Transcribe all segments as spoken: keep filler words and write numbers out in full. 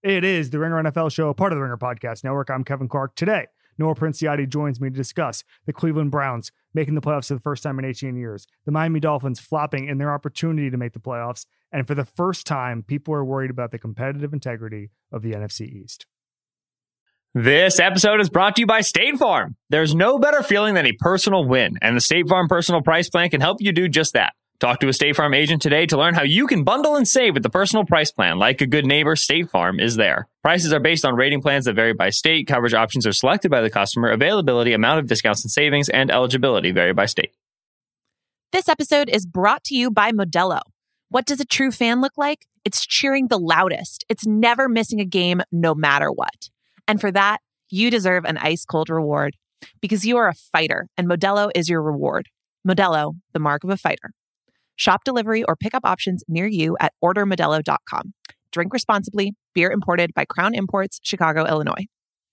It is the Ringer N F L show, a part of the Ringer Podcast Network. I'm Kevin Clark. Today, Noah Princiotti joins me to discuss the Cleveland Browns making the playoffs for the first time in eighteen years, the Miami Dolphins flopping in their opportunity to make the playoffs, and for the first time, people are worried about the competitive integrity of the N F C East. This episode is brought to you by State Farm. There's no better feeling than a personal win, and the State Farm Personal Price Plan can help you do just that. Talk to a State Farm agent today to learn how you can bundle and save with the personal price plan. Like a good neighbor, State Farm is there. Prices are based on rating plans that vary by state. Coverage options are selected by the customer. Availability, amount of discounts and savings, and eligibility vary by state. This episode is brought to you by Modelo. What does a true fan look like? It's cheering the loudest. It's never missing a game, no matter what. And for that, you deserve an ice-cold reward because you are a fighter, and Modelo is your reward. Modelo, the mark of a fighter. Shop delivery or pickup options near you at order modelo dot com. Drink responsibly. Beer imported by Crown Imports, Chicago, Illinois.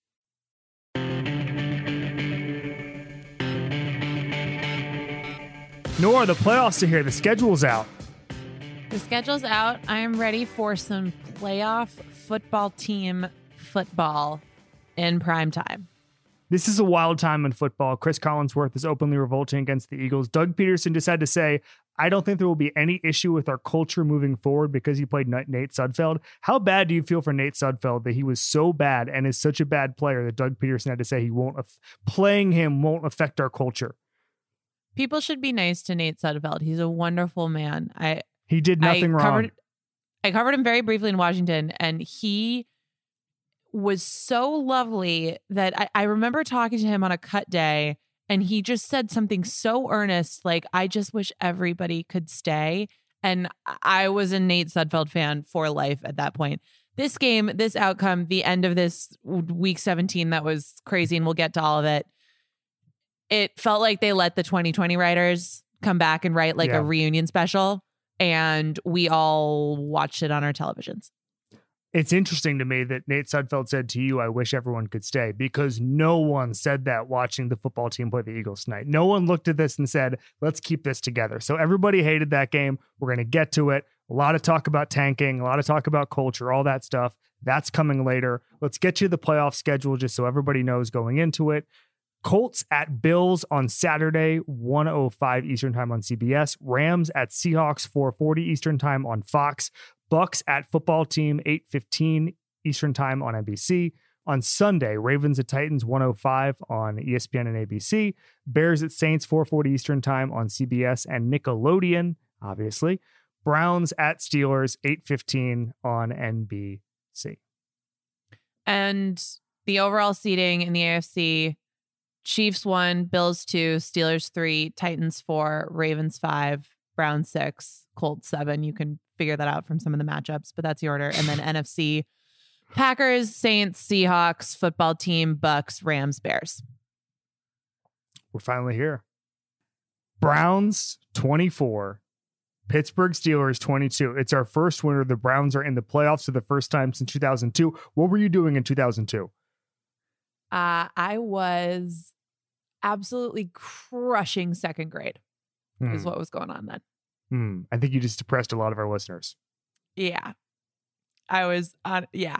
Nora, the playoffs are here. The schedule's out. The schedule's out. I am ready for some playoff football team football in prime time. This is a wild time in football. Chris Collinsworth is openly revolting against the Eagles. Doug Peterson just had to say, I don't think there will be any issue with our culture moving forward because he played Nate Sudfeld. How bad do you feel for Nate Sudfeld that he was so bad and is such a bad player that Doug Peterson had to say he won't, playing him won't affect our culture? People should be nice to Nate Sudfeld. He's a wonderful man. I He did nothing I wrong. Covered, I covered him very briefly in Washington, and he was so lovely that I, I remember talking to him on a cut day, and he just said something so earnest, like, I just wish everybody could stay. And I was a Nate Sudfeld fan for life at that point. This game, this outcome, the end of this week seventeen, that was crazy, and we'll get to all of it. It felt like they let the twenty twenty writers come back and write like yeah. a reunion special, and we all watched it on our televisions. It's interesting to me that Nate Sudfeld said to you, I wish everyone could stay, because no one said that watching the football team play the Eagles tonight. No one looked at this and said, let's keep this together. So everybody hated that game. We're going to get to it. A lot of talk about tanking, a lot of talk about culture, all that stuff. That's coming later. Let's get you the playoff schedule just so everybody knows going into it. Colts at Bills on Saturday, one oh five Eastern time on C B S. Rams at Seahawks, four forty Eastern time on Fox. Bucks at Football Team, eight fifteen Eastern time on N B C. On Sunday, Ravens at Titans, one oh five on E S P N and A B C. Bears at Saints, four forty Eastern time on C B S and Nickelodeon, obviously. Browns at Steelers, eight fifteen on N B C. And the overall seeding in the A F C, Chiefs one, Bills two, Steelers three, Titans four, Ravens five, Browns six, Colts seven. You can figure that out from some of the matchups, but that's the order. And then N F C, Packers, Saints, Seahawks, Football Team, Bucks, Rams, Bears. We're finally here. Browns twenty-four, Pittsburgh Steelers twenty-two. It's our first winter. The Browns are in the playoffs for the first time since two thousand two. What were you doing in two thousand two? Uh, I was absolutely crushing second grade Hmm. is what was going on then. Hmm. I think you just depressed a lot of our listeners. Yeah. I was on, yeah.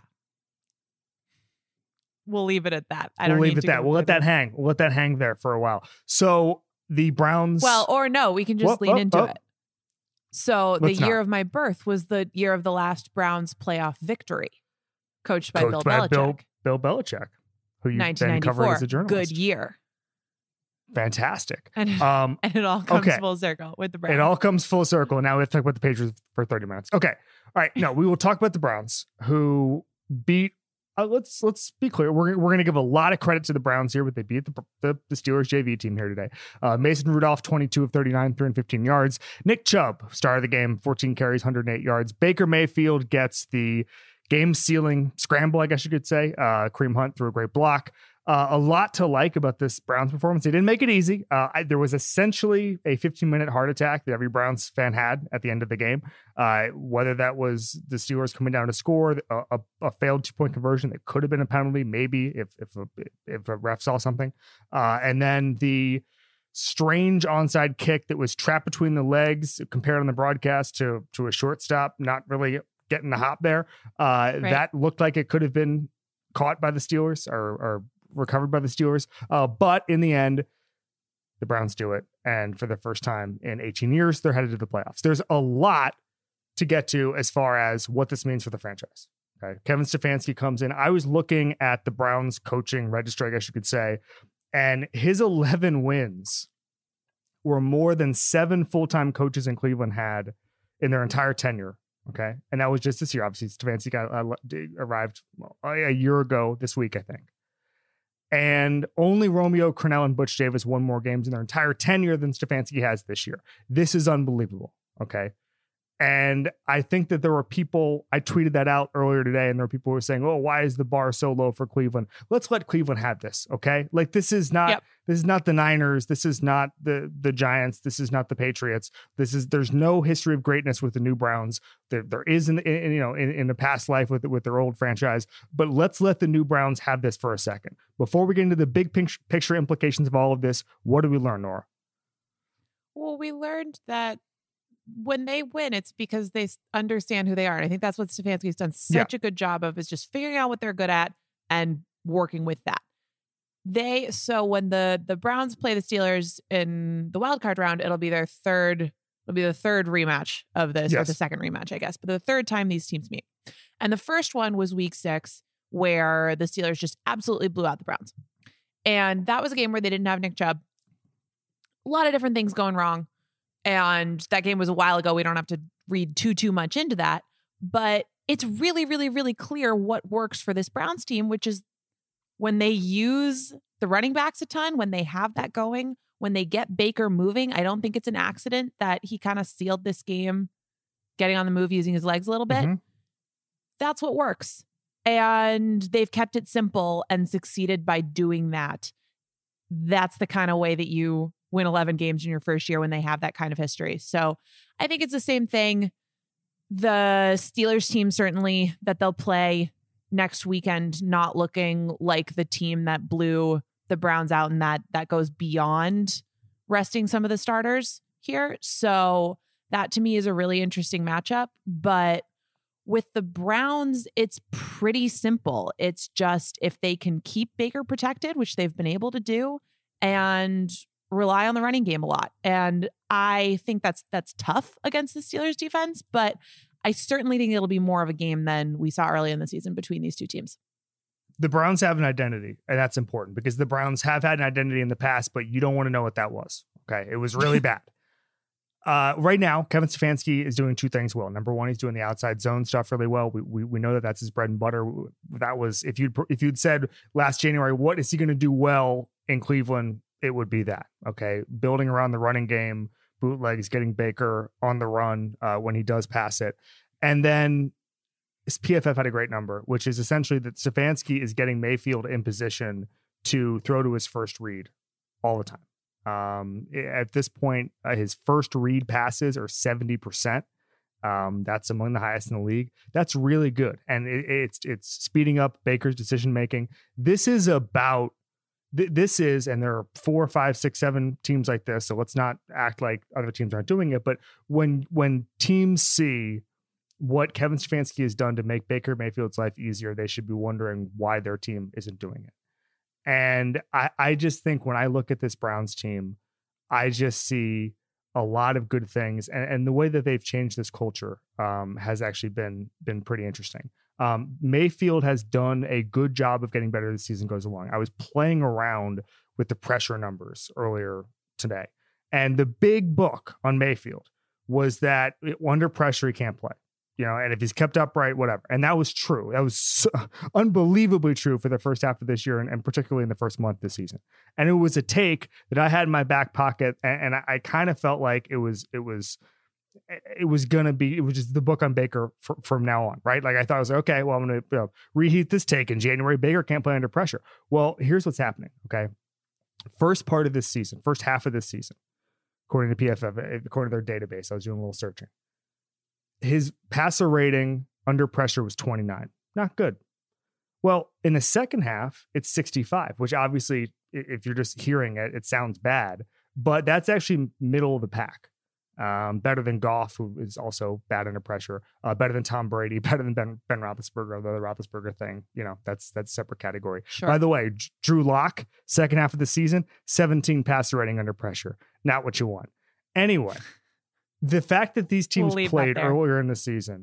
We'll leave it at that. I We'll don't leave need it to that. go We'll let further. that hang. We'll let that hang there for a while. So the Browns. Well, or no, we can just Whoa, lean oh, into oh. it. So the Let's year not. of my birth was the year of the last Browns playoff victory, coached by coached Bill by Belichick. Bill, Bill Belichick, who you then covered as a journalist. Good year. Fantastic. And it, Um, and it all comes okay. full circle with the Browns. It all comes full circle. Now we have to talk about the Patriots for thirty minutes. Okay. All right. No, we will talk about the Browns, who beat. Uh, let's let's be clear. We're we're going to give a lot of credit to the Browns here, but they beat the the, the Steelers J V team here today. Uh, Mason Rudolph, twenty-two of thirty-nine, three hundred fifteen yards. Nick Chubb, star of the game, fourteen carries, one hundred eight yards. Baker Mayfield gets the game-sealing scramble, I guess you could say. Uh, Kareem Hunt threw a great block. Uh, a lot to like about this Browns performance. They didn't make it easy. Uh, I, there was essentially a fifteen-minute heart attack that every Browns fan had at the end of the game. Uh, whether that was the Steelers coming down to score, a, a, a failed two-point conversion that could have been a penalty, maybe if if a, if a ref saw something, uh, and then the strange onside kick that was trapped between the legs, compared on the broadcast to to a shortstop, not really getting the hop there. Uh, Right. That looked like it could have been caught by the Steelers or, or recovered by the Steelers. Uh, but in the end, the Browns do it. And for the first time in eighteen years, they're headed to the playoffs. There's a lot to get to as far as what this means for the franchise. Okay. Kevin Stefanski comes in. I was looking at the Browns coaching register, I guess you could say, and his eleven wins were more than seven full-time coaches in Cleveland had in their entire tenure. Okay. And that was just this year. Obviously, Stefanski got uh, arrived well, a year ago this week, I think. And only Romeo Crennel and Butch Davis won more games in their entire tenure than Stefanski has this year. This is unbelievable. Okay. And I think that there were people, I tweeted that out earlier today, and there were people who were saying, oh, why is the bar so low for Cleveland? Let's let Cleveland have this. Okay. Like this is not, yep. this is not the Niners. This is not the, the Giants. This is not the Patriots. This is, there's no history of greatness with the new Browns. There, there is in, in you know, in, in the past life with, with their old franchise, but let's let the new Browns have this for a second. Before we get into the big picture implications of all of this, what did we learn, Nora? Well, we learned that when they win, it's because they understand who they are. And I think that's what Stefanski's done such yeah. a good job of, is just figuring out what they're good at and working with that. They, so when the, the Browns play the Steelers in the wild card round, it'll be their third, it'll be the third rematch of this, yes. or the second rematch, I guess, but the third time these teams meet. And the first one was week six, where the Steelers just absolutely blew out the Browns. And that was a game where they didn't have Nick Chubb. A lot of different things going wrong. And that game was a while ago. We don't have to read too, too much into that. But it's really, really, really clear what works for this Browns team, which is when they use the running backs a ton, when they have that going, when they get Baker moving. I don't think it's an accident that he kind of sealed this game, getting on the move, using his legs a little bit. Mm-hmm. That's what works. And they've kept it simple and succeeded by doing that. That's the kind of way that you win eleven games in your first year when they have that kind of history. So I think it's the same thing. The Steelers team, certainly, that they'll play next weekend, not looking like the team that blew the Browns out, and that that goes beyond resting some of the starters here. So that to me is a really interesting matchup. But with the Browns, it's pretty simple. It's just if they can keep Baker protected, which they've been able to do, and rely on the running game a lot. And I think that's that's tough against the Steelers defense, but I certainly think it'll be more of a game than we saw early in the season between these two teams. The Browns have an identity, and that's important because the Browns have had an identity in the past, but you don't want to know what that was. Okay. It was really bad. Uh, right now, Kevin Stefanski is doing two things well. Number one, he's doing the outside zone stuff really well. We we, we know that that's his bread and butter. That was, if you'd, if you'd said last January, what is he going to do well in Cleveland? It would be that. Okay. Building around the running game, bootlegs, getting Baker on the run uh, when he does pass it. And then P F F had a great number, which is essentially that Stefanski is getting Mayfield in position to throw to his first read all the time. Um, at this point, uh, his first read passes are seventy percent. Um, that's among the highest in the league. That's really good. And it, it's, it's speeding up Baker's decision-making. This is about, th- this is, and there are four, five, six, seven teams like this. So let's not act like other teams aren't doing it. But when, when teams see what Kevin Stefanski has done to make Baker Mayfield's life easier, they should be wondering why their team isn't doing it. And I, I just think when I look at this Browns team, I just see a lot of good things. And, and the way that they've changed this culture um, has actually been, been pretty interesting. Um, Mayfield has done a good job of getting better as the season goes along. I was playing around with the pressure numbers earlier today. And the big book on Mayfield was that under pressure, he can't play. You know, and if he's kept upright, whatever. And that was true. That was so unbelievably true for the first half of this year, and, and particularly in the first month this season. And it was a take that I had in my back pocket, and, and I, I kind of felt like it was, it was, it was gonna be, it was just the book on Baker for, from now on, right? Like I thought I was like, okay, well, I'm gonna you know, reheat this take in January. Baker can't play under pressure. Well, here's what's happening. Okay, first part of this season, first half of this season, according to P F F, according to their database, I was doing a little searching. His passer rating under pressure was twenty-nine. Not good. Well, in the second half, it's sixty-five, which obviously, if you're just hearing it, it sounds bad, but that's actually middle of the pack. Um, better than Goff, who is also bad under pressure. Uh, better than Tom Brady. Better than Ben, Ben Roethlisberger, the Roethlisberger thing. You know, that's that's a separate category. Sure. By the way, J- Drew Lock, second half of the season, seventeen passer rating under pressure. Not what you want. Anyway, the fact that these teams We'll played earlier in the season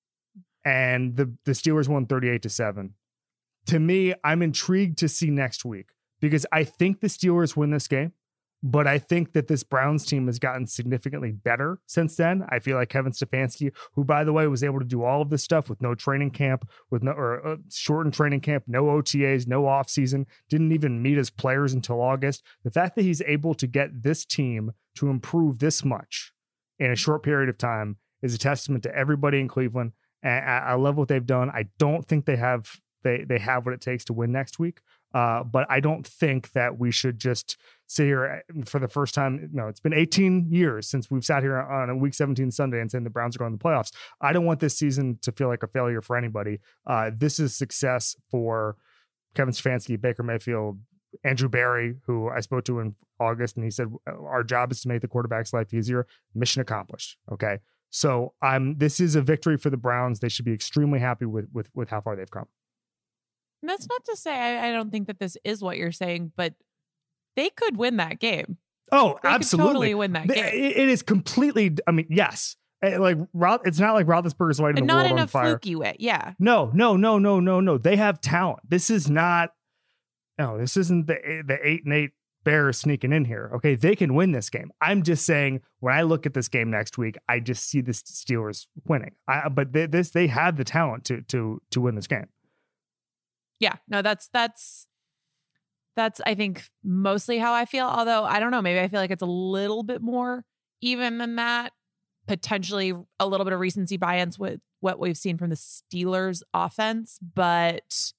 and the, the Steelers won thirty-eight to seven, to me, I'm intrigued to see next week because I think the Steelers win this game. But I think that this Browns team has gotten significantly better since then. I feel like Kevin Stefanski, who, by the way, was able to do all of this stuff with no training camp, with no or uh, shortened training camp, no O T As, no offseason, didn't even meet his players until August. The fact that he's able to get this team to improve this much in a short period of time is a testament to everybody in Cleveland. And I, I love what they've done. I don't think they have they they have what it takes to win next week. Uh, but I don't think that we should just sit here for the first time. No, it's been eighteen years since we've sat here on a week seventeen Sunday and saying the Browns are going to the playoffs. I don't want this season to feel like a failure for anybody. Uh, this is success for Kevin Stefanski, Baker Mayfield, Andrew Berry, who I spoke to in August, and he said, our job is to make the quarterback's life easier. Mission accomplished. Okay. So I'm, this is a victory for the Browns. They should be extremely happy with, with, with how far they've come. And that's not to say I, I don't think that this is what you're saying, but they could win that game. Oh, they absolutely. Could totally win that game. It, it is completely, I mean, yes. Like, it's not like Roethlisberger's lighting and the not world in on a fire. fluky way. Yeah. No, no, no, no, no, no. They have talent. This is not, no, this isn't the, the eight and eight Bears sneaking in here. Okay. They can win this game. I'm just saying when I look at this game next week, I just see the Steelers winning. I, but they, this, they have the talent to, to, to win this game. Yeah, no, that's, that's, that's, I think mostly how I feel. Although I don't know, maybe I feel like it's a little bit more even than that. Potentially a little bit of recency bias with what we've seen from the Steelers offense, but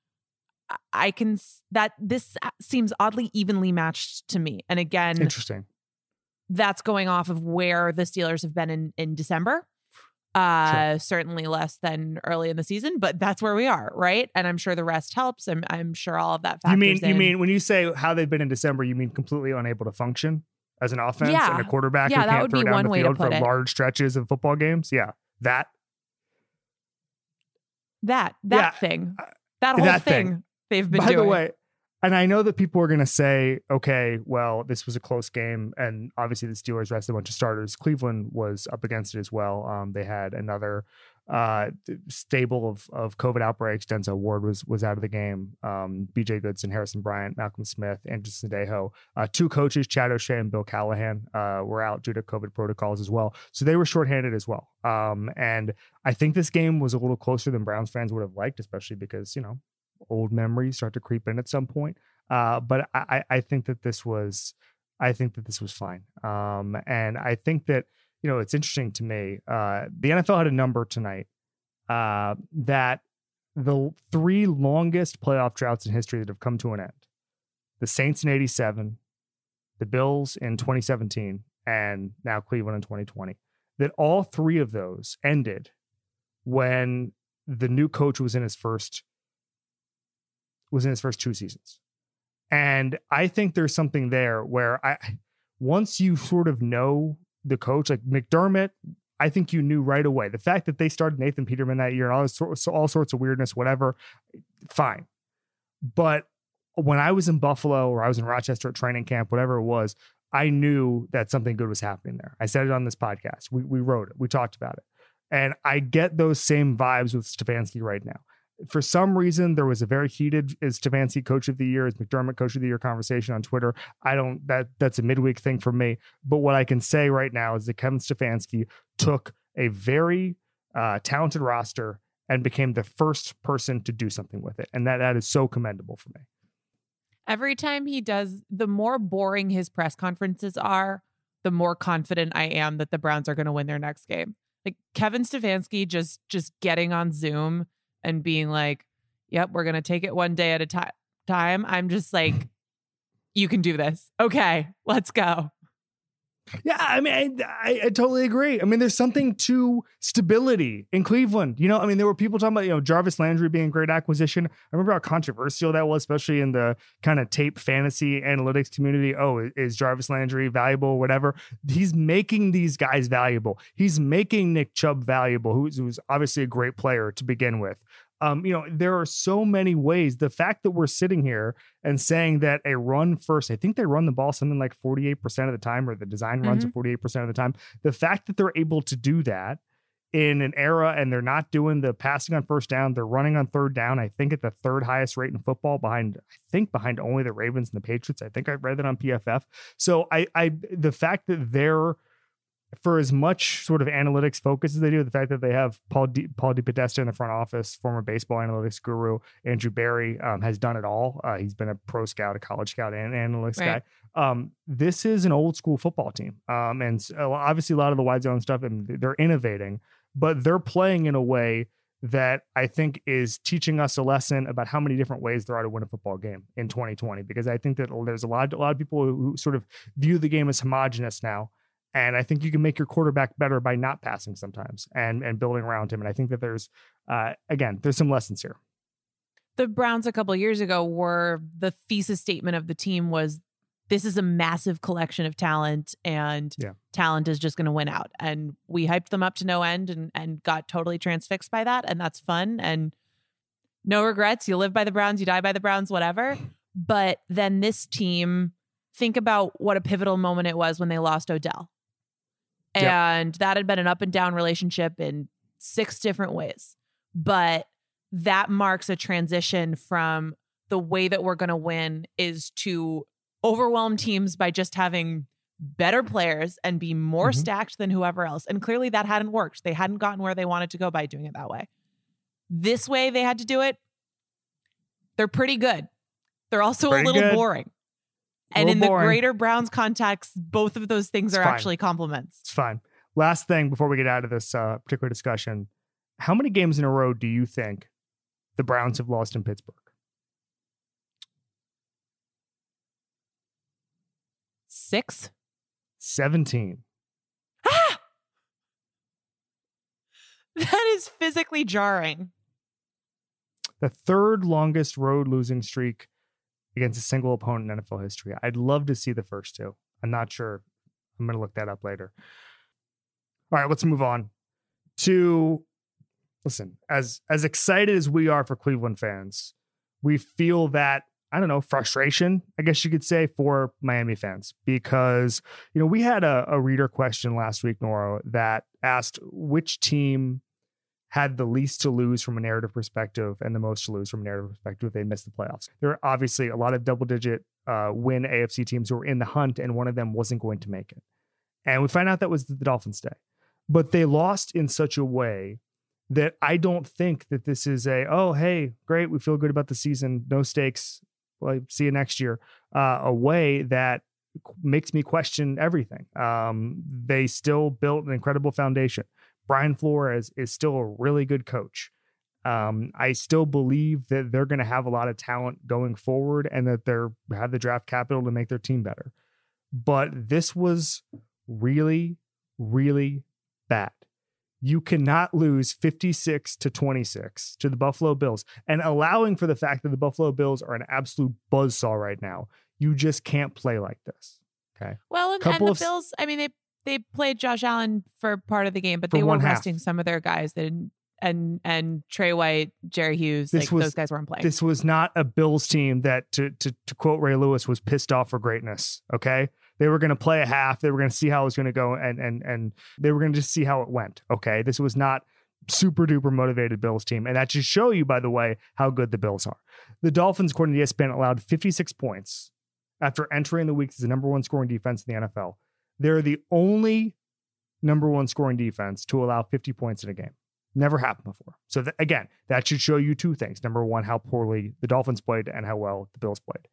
I can, that this seems oddly evenly matched to me. And again, interesting. That's going off of where the Steelers have been in, in December. Uh, sure. Certainly less than early in the season, but that's where we are, right? And I'm sure the rest helps. I'm I'm sure all of that factors You mean in. you mean when you say how they've been in December, you mean completely unable to function as an offense yeah. and a quarterback yeah, who can't throw down the field for it. large stretches of football games? Yeah, that that that yeah. thing, that whole that thing, thing they've been By doing. the way, and I know that people are going to say, okay, well, this was a close game. And obviously the Steelers rested a bunch of starters. Cleveland was up against it as well. Um, they had another uh, stable of, of COVID outbreaks. Denzel Ward was was out of the game. Um, B J Goodson, Harrison Bryant, Malcolm Smith, Andrew Sandejo. Uh, two coaches, Chad O'Shea and Bill Callahan, uh, were out due to COVID protocols as well. So they were shorthanded as well. Um, and I think this game was a little closer than Browns fans would have liked, especially because, you know, old memories start to creep in at some point. Uh, but I, I think that this was, I think that this was fine. Um, and I think that, you know, it's interesting to me. Uh, the N F L had a number tonight uh, that the three longest playoff droughts in history that have come to an end, the Saints in eighty-seven, the Bills in twenty seventeen, and now Cleveland in twenty twenty, that all three of those ended when the new coach was in his first was in his first two seasons. And I think there's something there where I, once you sort of know the coach, like McDermott, I think you knew right away. The fact that they started Nathan Peterman that year and all, this, all sorts of weirdness, whatever, fine. But when I was in Buffalo or I was in Rochester at training camp, whatever it was, I knew that something good was happening there. I said it on this podcast. We we wrote it. We talked about it. And I get those same vibes with Stefanski right now. For some reason, there was a very heated is Stefanski coach of the year, is McDermott coach of the year conversation on Twitter. I don't, that that's a midweek thing for me. But what I can say right now is that Kevin Stefanski took a very uh, talented roster and became the first person to do something with it. And that that is so commendable for me. Every time he does, the more boring his press conferences are, the more confident I am that the Browns are going to win their next game. Like Kevin Stefanski just just getting on Zoom and being like, yep, we're going to take it one day at a ti- time. I'm just like, you can do this. Okay, let's go. Yeah, I mean, I, I, I totally agree. I mean, there's something to stability in Cleveland. You know, I mean, there were people talking about, you know, Jarvis Landry being a great acquisition. I remember how controversial that was, especially in the kind of tape fantasy analytics community. Oh, is Jarvis Landry valuable? Whatever. He's making these guys valuable. He's making Nick Chubb valuable, who's, who's obviously a great player to begin with. Um, you know, there are so many ways. The fact that we're sitting here and saying that a run first, I think they run the ball something like forty-eight percent of the time, or the design runs Mm-hmm. are forty-eight percent of the time. The fact that they're able to do that in an era and they're not doing the passing on first down, they're running on third down, I think at the third highest rate in football behind, I think behind only the Ravens and the Patriots. I think I read that on P F F. So I, I, the fact that they're, for as much sort of analytics focus as they do, the fact that they have Paul D, Paul DePodesta in the front office, former baseball analytics guru, Andrew Barry um, has done it all. Uh, he's been a pro scout, a college scout, and analytics Right. guy. Um, this is an old school football team. Um, and so obviously a lot of the wide zone stuff, and they're innovating, but they're playing in a way that I think is teaching us a lesson about how many different ways there are to win a football game in twenty twenty, because I think that there's a lot, a lot of people who sort of view the game as homogenous now. And I think you can make your quarterback better by not passing sometimes and, and building around him. And I think that there's, uh, again, there's some lessons here. The Browns a couple of years ago were, the thesis statement of the team was, this is a massive collection of talent, and Yeah. talent is just going to win out. And we hyped them up to no end and, and got totally transfixed by that. And that's fun. And no regrets. You live by the Browns, you die by the Browns, whatever. But then this team, think about what a pivotal moment it was when they lost Odell. Yep. And that had been an up and down relationship in six different ways. But that marks a transition from the way that we're going to win is to overwhelm teams by just having better players and be more Mhm. stacked than whoever else. And clearly that hadn't worked. They hadn't gotten where they wanted to go by doing it that way. This way they had to do it. They're pretty good. They're also Pretty a little good. boring. A And in little the boring. greater Browns context, both of those things It's are fine. actually compliments. It's fine. Last thing before we get out of this uh, particular discussion, how many games in a row do you think the Browns have lost in Pittsburgh? Six? seventeen. Ah! That is physically jarring. The third longest road losing streak against a single opponent in N F L history. I'd love to see the first two. I'm not sure. I'm going to look that up later. All right, let's move on to, listen, as as excited as we are for Cleveland fans, we feel that, I don't know, frustration, I guess you could say, for Miami fans, because, you know, we had a, a reader question last week, Nora, that asked which team had the least to lose from a narrative perspective and the most to lose from a narrative perspective if they missed the playoffs. There are obviously a lot of double digit uh, win A F C teams who were in the hunt, and one of them wasn't going to make it. And we find out that was the Dolphins day. But they lost in such a way that I don't think that this is a, oh, hey, great, we feel good about the season, no stakes, well, see you next year, uh, a way that makes me question everything. Um, they still built an incredible foundation. Brian Flores is still a really good coach. Um, I still believe that they're going to have a lot of talent going forward and that they're have the draft capital to make their team better. But this was really, really bad. You cannot lose fifty-six to twenty-six to the Buffalo Bills, and allowing for the fact that the Buffalo Bills are an absolute buzzsaw right now. You just can't play like this. Okay. Well, and, and Couple the of- Bills, I mean, they they played Josh Allen for part of the game, but For they were one half. resting some of their guys. They didn't, and and Trey White, Jerry Hughes, This like was- those guys weren't playing. This was not a Bills team that, to to to quote Ray Lewis, was pissed off for greatness. Okay. They were going to play a half. They were going to see how it was going to go, and and and they were going to just see how it went. Okay, this was not super duper motivated Bills team, and that should show you, by the way, how good the Bills are. The Dolphins, according to E S P N, allowed fifty-six points after entering the week as the number one scoring defense in the N F L. They're the only number one scoring defense to allow fifty points in a game. Never happened before. So th- again, that should show you two things. Number one, how poorly the Dolphins played and how well the Bills played.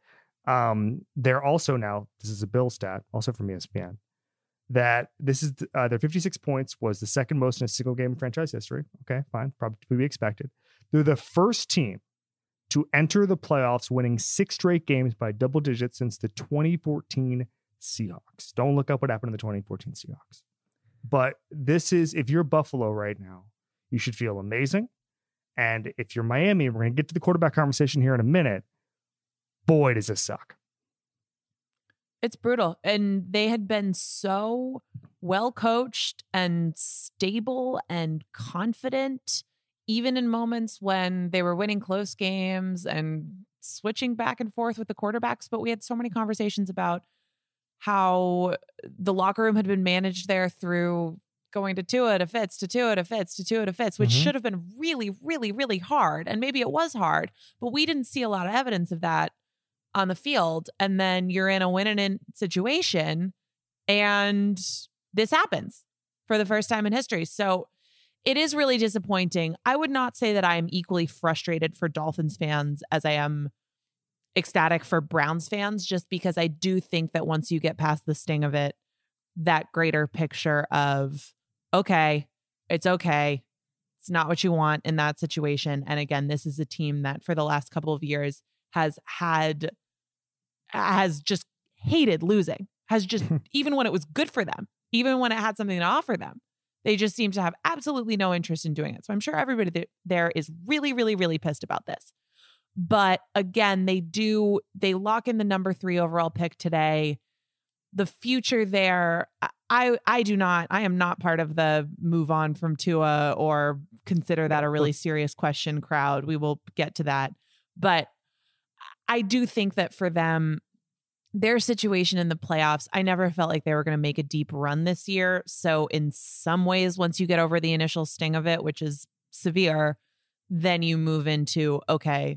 Um, they're also now, this is a Bill stat, also from E S P N, that this is uh, their fifty-six points was the second most in a single game in franchise history. Okay, fine, probably to be expected. They're the first team to enter the playoffs winning six straight games by double digits since the twenty fourteen Seahawks. Don't look up what happened to the twenty fourteen Seahawks. But this is, if you're Buffalo right now, you should feel amazing. And if you're Miami, we're going to get to the quarterback conversation here in a minute. Boy, does this suck. It's brutal. And they had been so well coached and stable and confident, even in moments when they were winning close games and switching back and forth with the quarterbacks. But we had so many conversations about how the locker room had been managed there through going to Tua to Fitz, to Tua to Fitz, to Tua to Fitz, which mm-hmm. should have been really, really, really hard. And maybe it was hard, but we didn't see a lot of evidence of that on the field. And then you're in a win-and-in situation and this happens for the first time in history. So it is really disappointing. I would not say that I am equally frustrated for Dolphins fans as I am ecstatic for Browns fans, just because I do think that once you get past the sting of it, that greater picture of, okay, it's okay. It's not what you want in that situation. And again, this is a team that for the last couple of years has had, has just hated losing, has just, even when it was good for them, even when it had something to offer them, they just seem to have absolutely no interest in doing it. So I'm sure everybody th- there is really, really, really pissed about this. But again, they do, they lock in the number three overall pick today. The future there, I I do not, I am not part of the move on from Tua or consider that a really serious question crowd. We will get to that. But I do think that for them, their situation in the playoffs, I never felt like they were going to make a deep run this year. So in some ways, once you get over the initial sting of it, which is severe, then you move into, okay,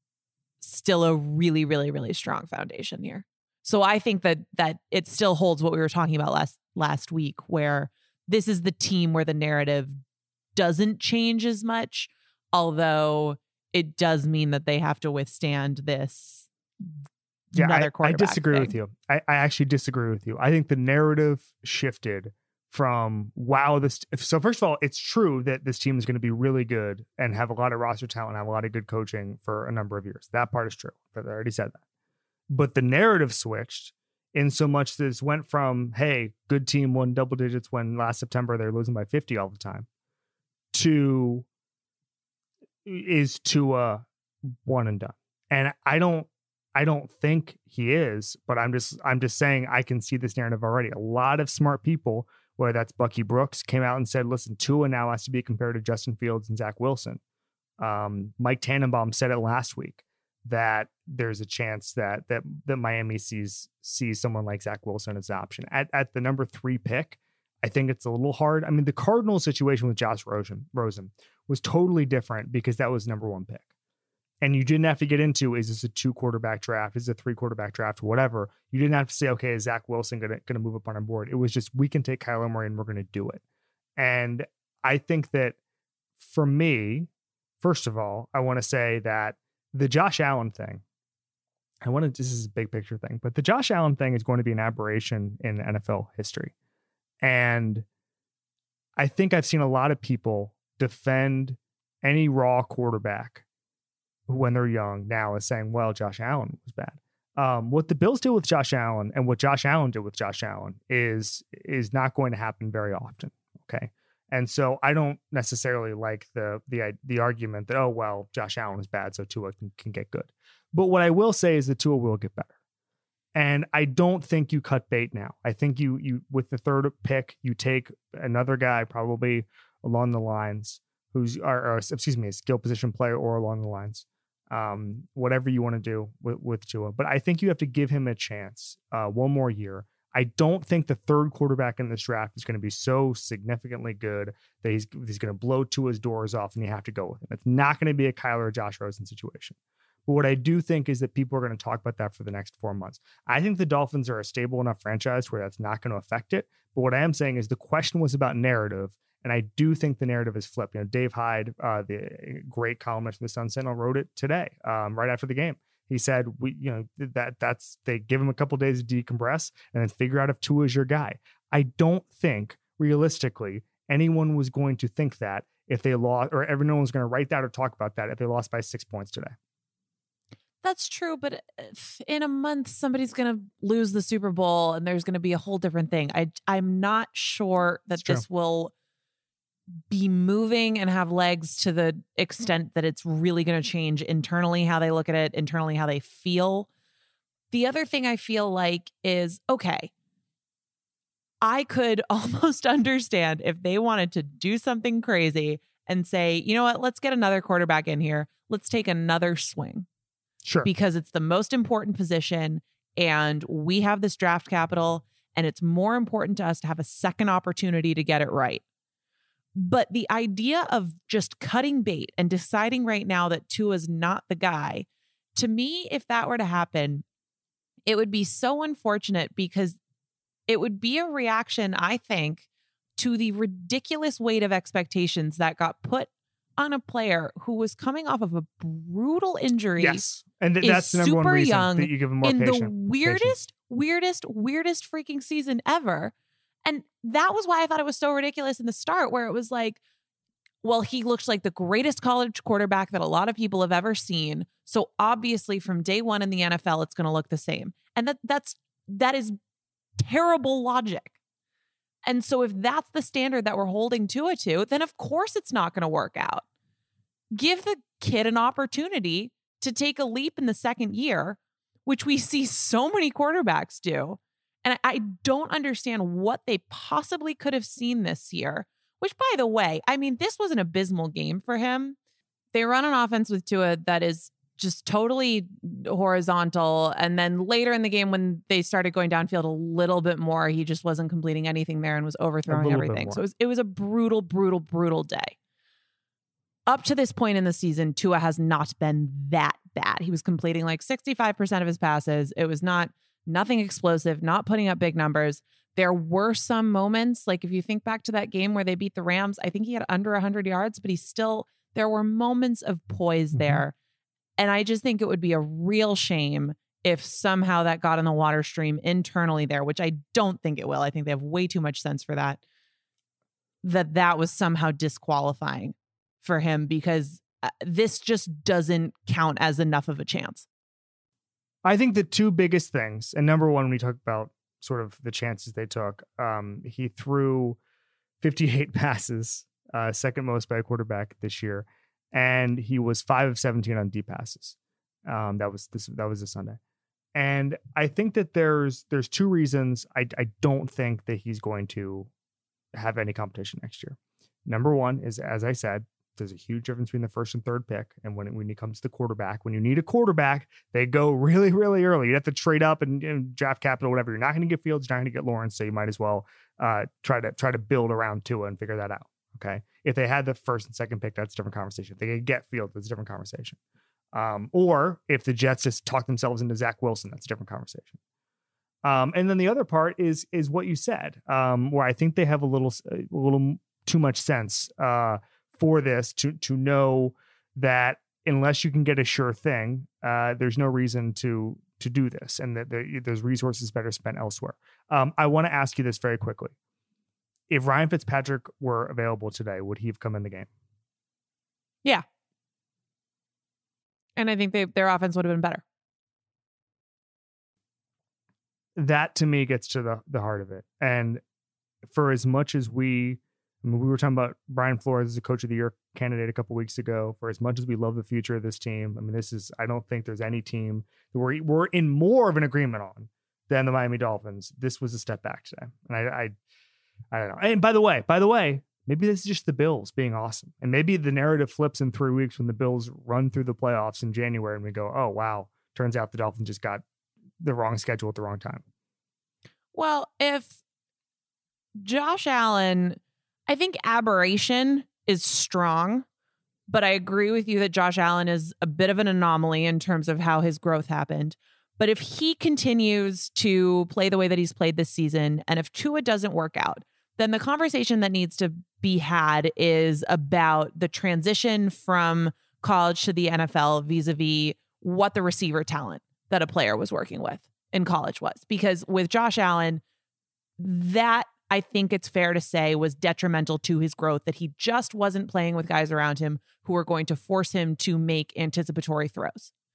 still a really, really, really strong foundation here. So I think that that it still holds what we were talking about last last week, where this is the team where the narrative doesn't change as much, although it does mean that they have to withstand this. Yeah, I, I disagree thing. with you. I, I actually disagree with you. I think the narrative shifted from, wow, this. So first of all, it's true that this team is going to be really good and have a lot of roster talent, and have a lot of good coaching for a number of years. That part is true. But I already said that. But the narrative switched in so much that this went from, hey, good team won double digits when last September they're losing by fifty all the time, to is to a one and done. And I don't I don't think he is, but I'm just I'm just saying I can see this narrative already. A lot of smart people, whether that's Bucky Brooks, came out and said, listen, Tua now has to be compared to Justin Fields and Zach Wilson. Um, Mike Tannenbaum said it last week that there's a chance that that that Miami sees sees someone like Zach Wilson as an option. At at the number three pick, I think it's a little hard. I mean, the Cardinals situation with Josh Rosen, Rosen was totally different because that was number one pick. And you didn't have to get into, is this a two quarterback draft? Is it a three quarterback draft? Whatever. You didn't have to say, okay, is Zach Wilson going to going to move up on our board? It was just, we can take Kyler Murray and we're going to do it. And I think that for me, first of all, I want to say that the Josh Allen thing, I want to, this is a big picture thing, but the Josh Allen thing is going to be an aberration in N F L history. And I think I've seen a lot of people defend any raw quarterback when they're young now as saying, well, Josh Allen was bad. Um, what the Bills did with Josh Allen and what Josh Allen did with Josh Allen is, is not going to happen very often. Okay. And so I don't necessarily like the, the, the argument that, oh, well, Josh Allen is bad, so Tua can, can get good. But what I will say is that Tua will get better. And I don't think you cut bait now. I think you, you, with the third pick, you take another guy probably along the lines who's, or, or excuse me, a skill position player or along the lines. Um, whatever you want to do with, with Tua. But I think you have to give him a chance, uh, one more year. I don't think the third quarterback in this draft is going to be so significantly good that he's, he's going to blow Tua's doors off and you have to go with him. It's not going to be a Kyler or Josh Rosen situation. But what I do think is that people are going to talk about that for the next four months. I think the Dolphins are a stable enough franchise where that's not going to affect it. But what I am saying is the question was about narrative. And I do think the narrative is flipped. You know, Dave Hyde, uh, the great columnist of the Sun Sentinel, wrote it today, um, right after the game. He said, "We, you know, that that's they give him a couple of days to decompress and then figure out if Tua is your guy." I don't think realistically anyone was going to think that if they lost, or everyone was going to write that or talk about that if they lost by six points today. That's true, but if in a month somebody's going to lose the Super Bowl and there's going to be a whole different thing. I I'm not sure that this will be moving and have legs to the extent that it's really going to change internally how they look at it, internally how they feel. The other thing I feel like is, okay, I could almost understand if they wanted to do something crazy and say, you know what, let's get another quarterback in here. Let's take another swing. Sure. Because it's the most important position and we have this draft capital and it's more important to us to have a second opportunity to get it right. But the idea of just cutting bait and deciding right now that Tua's not the guy, to me, if that were to happen, it would be so unfortunate because it would be a reaction, I think, to the ridiculous weight of expectations that got put on a player who was coming off of a brutal injury. Yes. And th- that's the number one reason young, that you give him more in patient, the weirdest, patience. weirdest, weirdest freaking season ever. And that was why I thought it was so ridiculous in the start, where it was like, well, he looks like the greatest college quarterback that a lot of people have ever seen. So obviously from day one in the N F L, it's going to look the same. And that that's that is terrible logic. And so if that's the standard that we're holding Tua to, then of course it's not going to work out. Give the kid an opportunity to take a leap in the second year, which we see so many quarterbacks do. And I, I don't understand what they possibly could have seen this year, which, by the way, I mean, this was an abysmal game for him. They run an offense with Tua that is just totally horizontal. And then later in the game, when they started going downfield a little bit more, he just wasn't completing anything there and was overthrowing everything. So it was, it was a brutal, brutal, brutal day. Up to this point in the season, Tua has not been that bad. He was completing like sixty-five percent of his passes. It was not nothing explosive, not putting up big numbers. There were some moments, like if you think back to that game where they beat the Rams, I think he had under one hundred yards, but he still, there were moments of poise mm-hmm. there. And I just think it would be a real shame if somehow that got in the water stream internally there, which I don't think it will. I think they have way too much sense for that, that that was somehow disqualifying for him, because this just doesn't count as enough of a chance. I think the two biggest things, and number one, when we talk about sort of the chances they took, um, he threw fifty-eight passes, uh, second most by a quarterback this year, and he was five of seventeen on deep passes. Um, that was this. That was this Sunday, and I think that there's there's two reasons I I don't think that he's going to have any competition next year. Number one is, as I said, there's a huge difference between the first and third pick. And when it, when it comes to quarterback, when you need a quarterback, they go really, really early. You have to trade up and, and draft capital, whatever. You're not going to get Fields, you're not going to get Lawrence. So you might as well uh, try to try to build around Tua and figure that out. Okay. If they had the first and second pick, that's a different conversation. If they could get Fields, that's a different conversation. Um, or if the Jets just talk themselves into Zach Wilson, that's a different conversation. Um, and then the other part is, is what you said, um, where I think they have a little, a little too much sense, uh, for this to to know that unless you can get a sure thing, uh, there's no reason to to do this, and that there, there's resources better spent elsewhere. Um, I want to ask you this very quickly: if Ryan Fitzpatrick were available today, would he have come in the game? Yeah, and I think they, their offense would have been better. That to me gets to the the heart of it, and for as much as we. I mean, we were talking about Brian Flores as a coach of the year candidate a couple weeks ago. For as much as we love the future of this team, I mean, this is, I don't think there's any team that we're, we're in more of an agreement on than the Miami Dolphins. This was a step back today. And I, I, I don't know. And by the way, by the way, maybe this is just the Bills being awesome. And maybe the narrative flips in three weeks when the Bills run through the playoffs in January and we go, oh, wow, turns out the Dolphins just got the wrong schedule at the wrong time. Well, if Josh Allen, I think aberration is strong, but I agree with you that Josh Allen is a bit of an anomaly in terms of how his growth happened. But if he continues to play the way that he's played this season, and if Tua doesn't work out, then the conversation that needs to be had is about the transition from college to the N F L vis-a-vis what the receiver talent that a player was working with in college was. Because with Josh Allen, that I think it's fair to say was detrimental to his growth, that he just wasn't playing with guys around him who were going to force him to make anticipatory throws.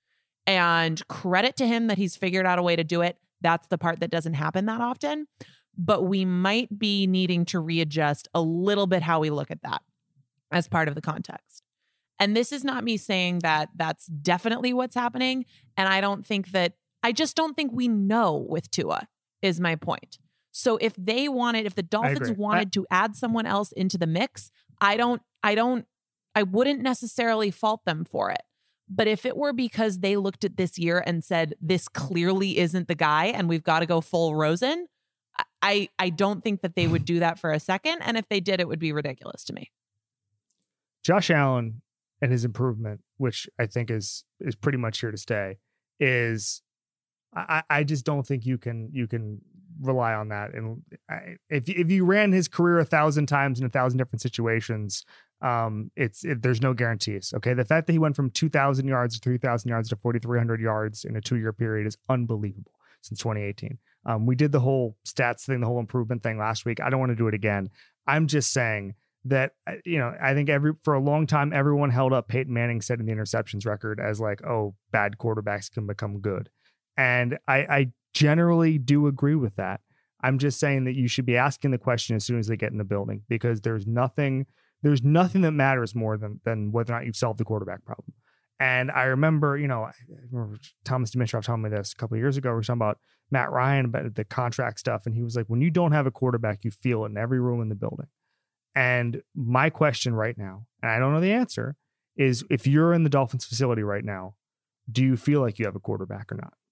And credit to him that he's figured out a way to do it. That's the part that doesn't happen that often. But we might be needing to readjust a little bit how we look at that as part of the context. And this is not me saying that that's definitely what's happening. And I don't think that, I just don't think we know with Tua is my point. So if they wanted, if the Dolphins wanted I, to add someone else into the mix, I don't, I don't, I wouldn't necessarily fault them for it. But if it were because they looked at this year and said, this clearly isn't the guy and we've got to go full Rosen, I, I don't think that they would do that for a second. And if they did, it would be ridiculous to me. Josh Allen and his improvement, which I think is is pretty much here to stay, is I, I just don't think you can you can rely on that. And I, if if you ran his career a thousand times in a thousand different situations, um, it's it, there's no guarantees. Okay, the fact that he went from two thousand yards to three thousand yards to forty-three hundred yards in a two year period is unbelievable since twenty eighteen. Um, we did the whole stats thing, the whole improvement thing last week. I don't want to do it again. I'm just saying that, you know, I think every for a long time, everyone held up Peyton Manning setting the interceptions record as like, oh, bad quarterbacks can become good. And I, I generally do agree with that. I'm just saying that you should be asking the question as soon as they get in the building, because there's nothing, there's nothing that matters more than, than whether or not you've solved the quarterback problem. And I remember, you know, I remember Thomas Dimitrov telling me this a couple of years ago. We were talking about Matt Ryan, about the contract stuff. And he was like, when you don't have a quarterback, you feel it in every room in the building. And my question right now, and I don't know the answer, is if you're in the Dolphins facility right now, do you feel like you have a quarterback or not?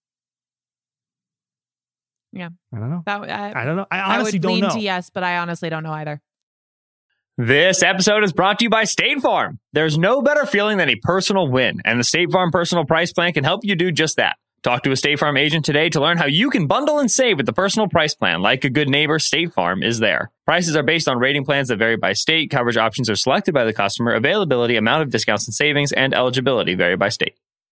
Yeah. I don't know. That, I, I don't know. I honestly I would don't lean know. to yes, but I honestly don't know either. This episode is brought to you by State Farm. There's no better feeling than a personal win, and the State Farm Personal Price Plan can help you do just that. Talk to a State Farm agent today to learn how you can bundle and save with the personal price plan. Like a good neighbor, State Farm is there. Prices are based on rating plans that vary by state. Coverage options are selected by the customer. Availability, amount of discounts and savings, and eligibility vary by state.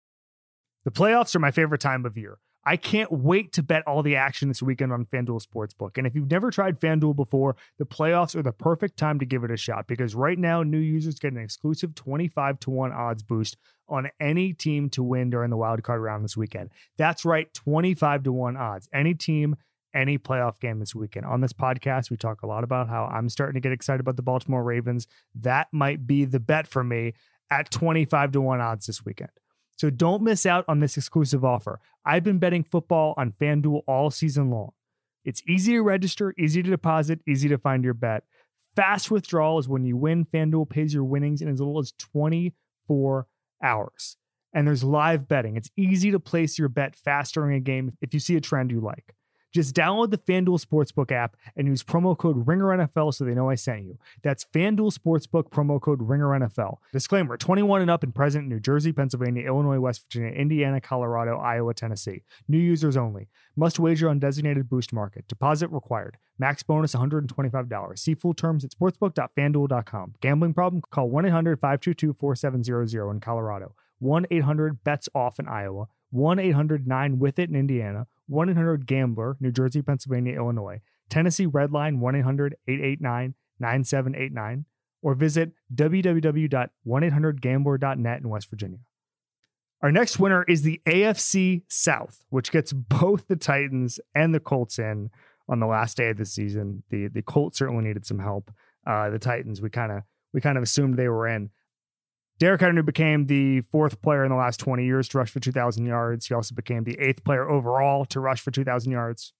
The playoffs are my favorite time of year. I can't wait to bet all the action this weekend on FanDuel Sportsbook. And if you've never tried FanDuel before, the playoffs are the perfect time to give it a shot, because right now new users get an exclusive twenty-five to one odds boost on any team to win during the wild card round this weekend. That's right, twenty-five to one odds. Any team, any playoff game this weekend. On this podcast, we talk a lot about how I'm starting to get excited about the Baltimore Ravens. That might be the bet for me at twenty-five to one odds this weekend. So don't miss out on this exclusive offer. I've been betting football on FanDuel all season long. It's easy to register, easy to deposit, easy to find your bet. Fast withdrawal is when you win. FanDuel pays your winnings in as little as twenty-four hours. And there's live betting. It's easy to place your bet fast during a game if you see a trend you like. Just download the FanDuel Sportsbook app and use promo code RINGERNFL so they know I sent you. That's FanDuel Sportsbook, promo code RINGERNFL. Disclaimer, twenty-one and up and present in New Jersey, Pennsylvania, Illinois, West Virginia, Indiana, Colorado, Iowa, Tennessee. New users only. Must wager on designated boost market. Deposit required. Max bonus one hundred twenty-five dollars. See full terms at sportsbook dot fan duel dot com. Gambling problem? Call one eight hundred five two two four seven zero zero in Colorado. one eight hundred bets off in Iowa. one eight hundred nine with it in Indiana. one eight hundred gambler, New Jersey, Pennsylvania, Illinois. Tennessee Redline, one eight hundred eight eight nine nine seven eight nine. Or visit w w w dot one eight hundred gambler dot net in West Virginia. Our next winner is the A F C South, which gets both the Titans and the Colts in on the last day of the season. The the Colts certainly needed some help. Uh, the Titans, we kind of we kind of assumed they were in. Derrick Henry became the fourth player in the last twenty years to rush for two thousand yards. He also became the eighth player overall to rush for two thousand yards.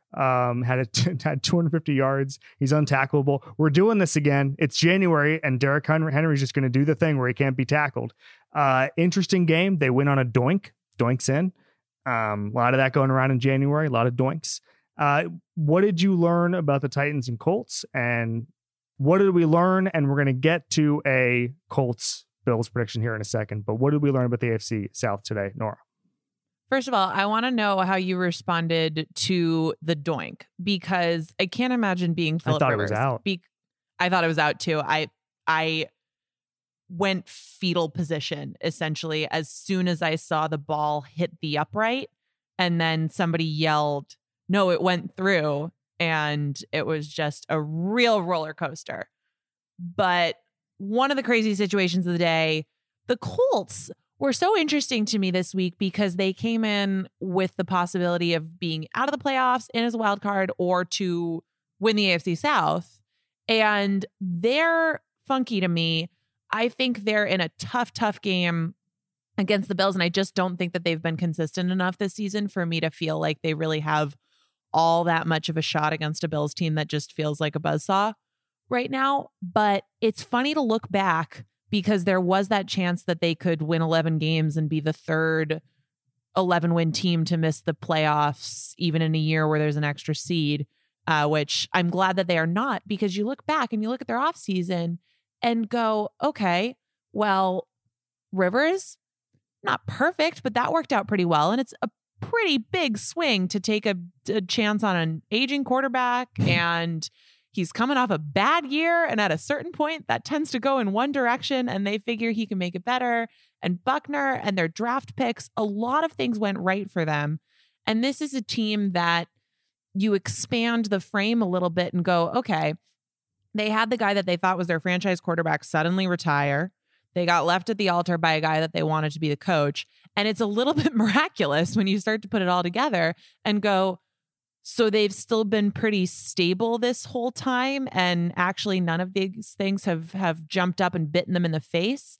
Um, had a t- had two hundred fifty yards. He's untackleable. We're doing this again. It's January, and Derrick Henry's just going to do the thing where he can't be tackled. Uh, interesting game. They win on a doink. Doinks in. Um, a lot of that going around in January. A lot of doinks. Uh, what did you learn about the Titans and Colts? And what did we learn? And we're going to get to a Colts Bills prediction here in a second. But what did we learn about the A F C South today, Nora? First of all, I want to know how you responded to the doink, because I can't imagine being Philip I thought Rivers. it was out. Be- I thought it was out too. I I went fetal position essentially as soon as I saw the ball hit the upright, and then somebody yelled, "No, it went through," and it was just a real roller coaster. But one of the crazy situations of the day, the Colts were so interesting to me this week because they came in with the possibility of being out of the playoffs in as a wild card or to win the A F C South. And they're funky to me. I think they're in a tough, tough game against the Bills. And I just don't think that they've been consistent enough this season for me to feel like they really have all that much of a shot against a Bills team that just feels like a buzzsaw right now. But it's funny to look back because there was that chance that they could win eleven games and be the third eleven win team to miss the playoffs, even in a year where there's an extra seed, uh, which I'm glad that they are not, because you look back and you look at their offseason and go, okay, well, Rivers, not perfect, but that worked out pretty well. And it's a pretty big swing to take a, a chance on an aging quarterback, and he's coming off a bad year. And at a certain point, that tends to go in one direction, and they figure he can make it better. And Buckner and their draft picks, a lot of things went right for them. And this is a team that you expand the frame a little bit and go, okay, they had the guy that they thought was their franchise quarterback suddenly retire. They got left at the altar by a guy that they wanted to be the coach. And it's a little bit miraculous when you start to put it all together and go, so they've still been pretty stable this whole time. And actually none of these things have, have jumped up and bitten them in the face.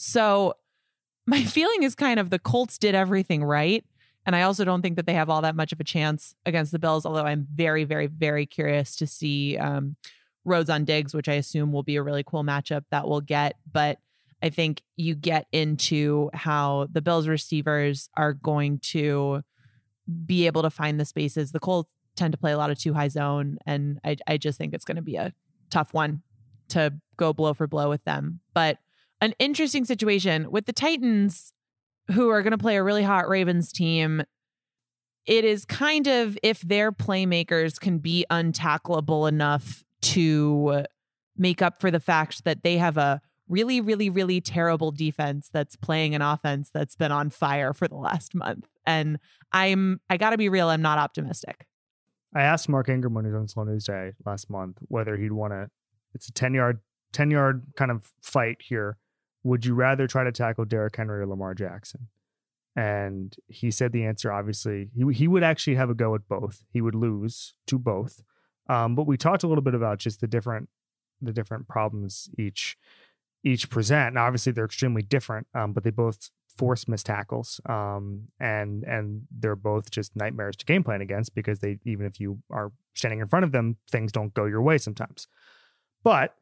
So my feeling is kind of the Colts did everything right. And I also don't think that they have all that much of a chance against the Bills, although I'm very, very, very curious to see um, Rhodes on Diggs, which I assume will be a really cool matchup that we'll get. But I think you get into how the Bills receivers are going to be able to find the spaces. The Colts tend to play a lot of two high zone, and I, I just think it's going to be a tough one to go blow for blow with them. But an interesting situation with the Titans, who are going to play a really hot Ravens team. It is kind of if their playmakers can be untackleable enough to make up for the fact that they have a really, really, really terrible defense that's playing an offense that's been on fire for the last month. And I'm, I gotta be real, I'm not optimistic. I asked Mark Ingram when he was on Slow News Day last month whether he'd want to, it's a ten yard, ten yard kind of fight here. Would you rather try to tackle Derrick Henry or Lamar Jackson? And he said the answer, obviously, he, he would actually have a go at both. He would lose to both. Um, but we talked a little bit about just the different, the different problems each, each present. Now, obviously they're extremely different, um, but they both force missed tackles. Um, and, and they're both just nightmares to game plan against, because they, even if you are standing in front of them, things don't go your way sometimes. But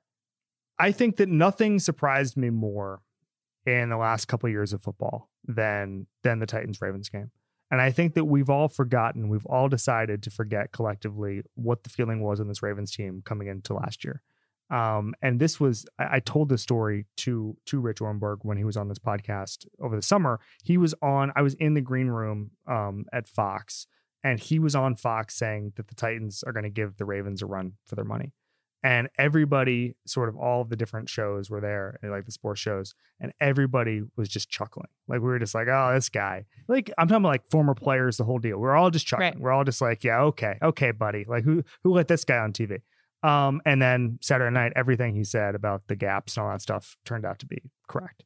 I think that nothing surprised me more in the last couple of years of football than, than the Titans-Ravens game. And I think that we've all forgotten, we've all decided to forget collectively what the feeling was in this Ravens team coming into last year. Um, and this was, I, I told this story to, to Rich Orenberg when he was on this podcast over the summer. He was on, I was in the green room um, at Fox, and he was on Fox saying that the Titans are going to give the Ravens a run for their money. And everybody, sort of all of the different shows were there, like the sports shows, and everybody was just chuckling. Like, we were just like, oh, this guy. Like, I'm talking about like former players, the whole deal. We're all just chuckling. Right. We're all just like, yeah, okay, okay, buddy. Like, who who let this guy on T V? Um, and then Saturday night, everything he said about the gaps and all that stuff turned out to be correct.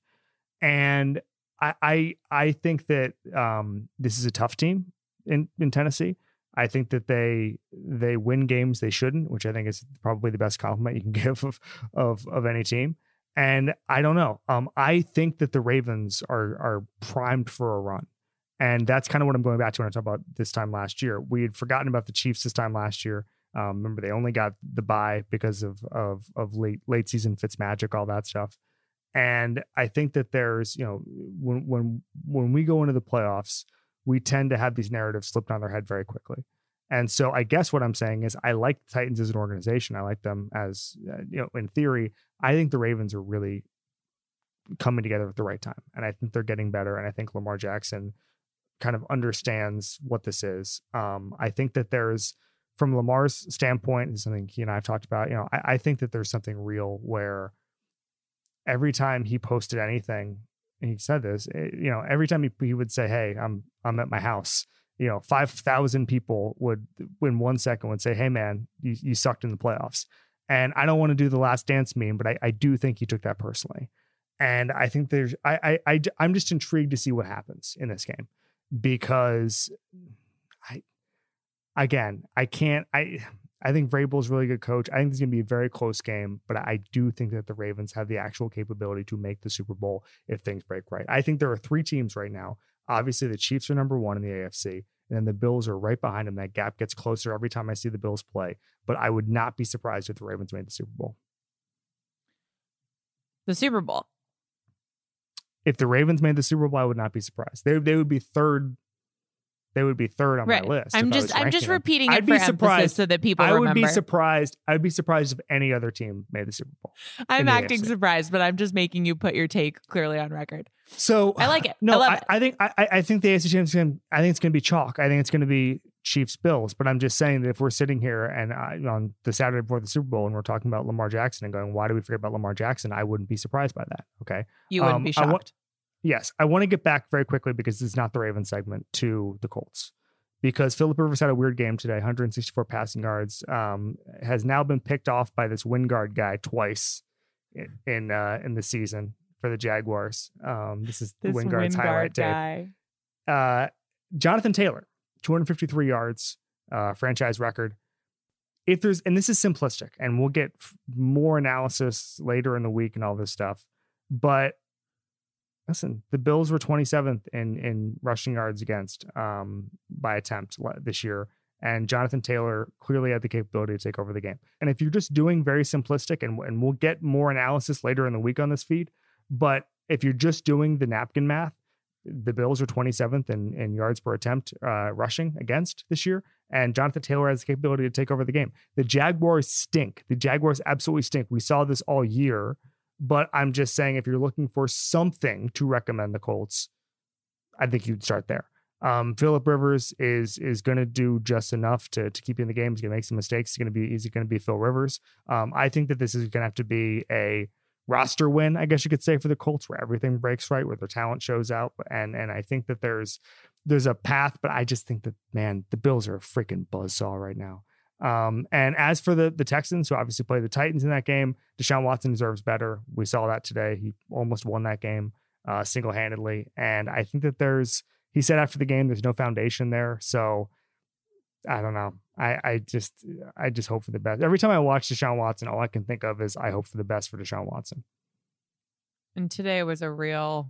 And I I, I think that um, this is a tough team in, in Tennessee. I think that they they win games they shouldn't, which I think is probably the best compliment you can give of of of any team. And I don't know. Um, I think that the Ravens are are primed for a run, and that's kind of what I'm going back to when I talk about this time last year. We had forgotten about the Chiefs this time last year. Um, remember, they only got the bye because of of of late late season Fitzmagic, all that stuff. And I think that there's, you know, when when when we go into the playoffs, we tend to have these narratives slipped on their head very quickly. And so I guess what I'm saying is I like the Titans as an organization. I like them as, uh, you know, in theory. I think the Ravens are really coming together at the right time. And I think they're getting better. And I think Lamar Jackson kind of understands what this is. Um, I think that there's, from Lamar's standpoint, is something he and I have talked about, you know, I, I think that there's something real where every time he posted anything, and he said this, you know, every time he, he would say, hey, I'm, I'm at my house, you know, five thousand people would in one second would say, hey man, you, you sucked in the playoffs. And I don't want to do the Last Dance meme, but I, I do think he took that personally. And I think there's, I, I, I, I'm just intrigued to see what happens in this game because I, again, I can't, I, I think Vrabel's a really good coach. I think it's going to be a very close game, but I do think that the Ravens have the actual capability to make the Super Bowl if things break right. I think there are three teams right now. Obviously, the Chiefs are number one in the A F C, and then the Bills are right behind them. That gap gets closer every time I see the Bills play, but I would not be surprised if the Ravens made the Super Bowl. The Super Bowl. If the Ravens made the Super Bowl, I would not be surprised. They they would be third. They would be third on right. my list. I'm just I'm just them. repeating it I'd for be surprised. emphasis so that people I remember. would be surprised. I'd be surprised if any other team made the Super Bowl. I'm acting A F C. surprised, but I'm just making you put your take clearly on record. So I like it. No, I love I, it. I think I, I think the A F C championship. I think it's going to be chalk. I think it's going to be Chiefs Bills. But I'm just saying that if we're sitting here and I, on the Saturday before the Super Bowl and we're talking about Lamar Jackson and going, why do we forget about Lamar Jackson? I wouldn't be surprised by that. Okay, You wouldn't Um, be I shocked. wa- Yes, I want to get back very quickly because this is not the Ravens segment to the Colts. Because Philip Rivers had a weird game today, one hundred sixty-four passing yards, um, has now been picked off by this Wingard guy twice in in, uh, in the season for the Jaguars. Um, this is This Wingard's Wingard highlight tape. guy. Uh, Jonathan Taylor, two hundred fifty-three yards, uh, franchise record. If there's, and this is simplistic, and we'll get f- more analysis later in the week and all this stuff, but listen, the Bills were twenty-seventh in in rushing yards against um, by attempt le- this year, and Jonathan Taylor clearly had the capability to take over the game. And if you're just doing very simplistic, and and we'll get more analysis later in the week on this feed, but if you're just doing the napkin math, the Bills are twenty-seventh in, in yards per attempt uh, rushing against this year, and Jonathan Taylor has the capability to take over the game. The Jaguars stink. The Jaguars absolutely stink. We saw this all year. But I'm just saying, if you're looking for something to recommend the Colts, I think you'd start there. Um, Philip Rivers is is going to do just enough to to keep you in the game. He's going to make some mistakes. He's going to be he's going to be Phil Rivers. Um, I think that this is going to have to be a roster win, I guess you could say, for the Colts, where everything breaks right, where their talent shows out, and and I think that there's there's a path. But I just think that, man, the Bills are a freaking buzzsaw right now. Um, and as for the the Texans, who obviously play the Titans in that game, Deshaun Watson deserves better. We saw that today. He almost won that game uh, single-handedly. And I think that there's, he said after the game, there's no foundation there. So I don't know. I, I just, I just hope for the best. Every time I watch Deshaun Watson, all I can think of is I hope for the best for Deshaun Watson. And today was a real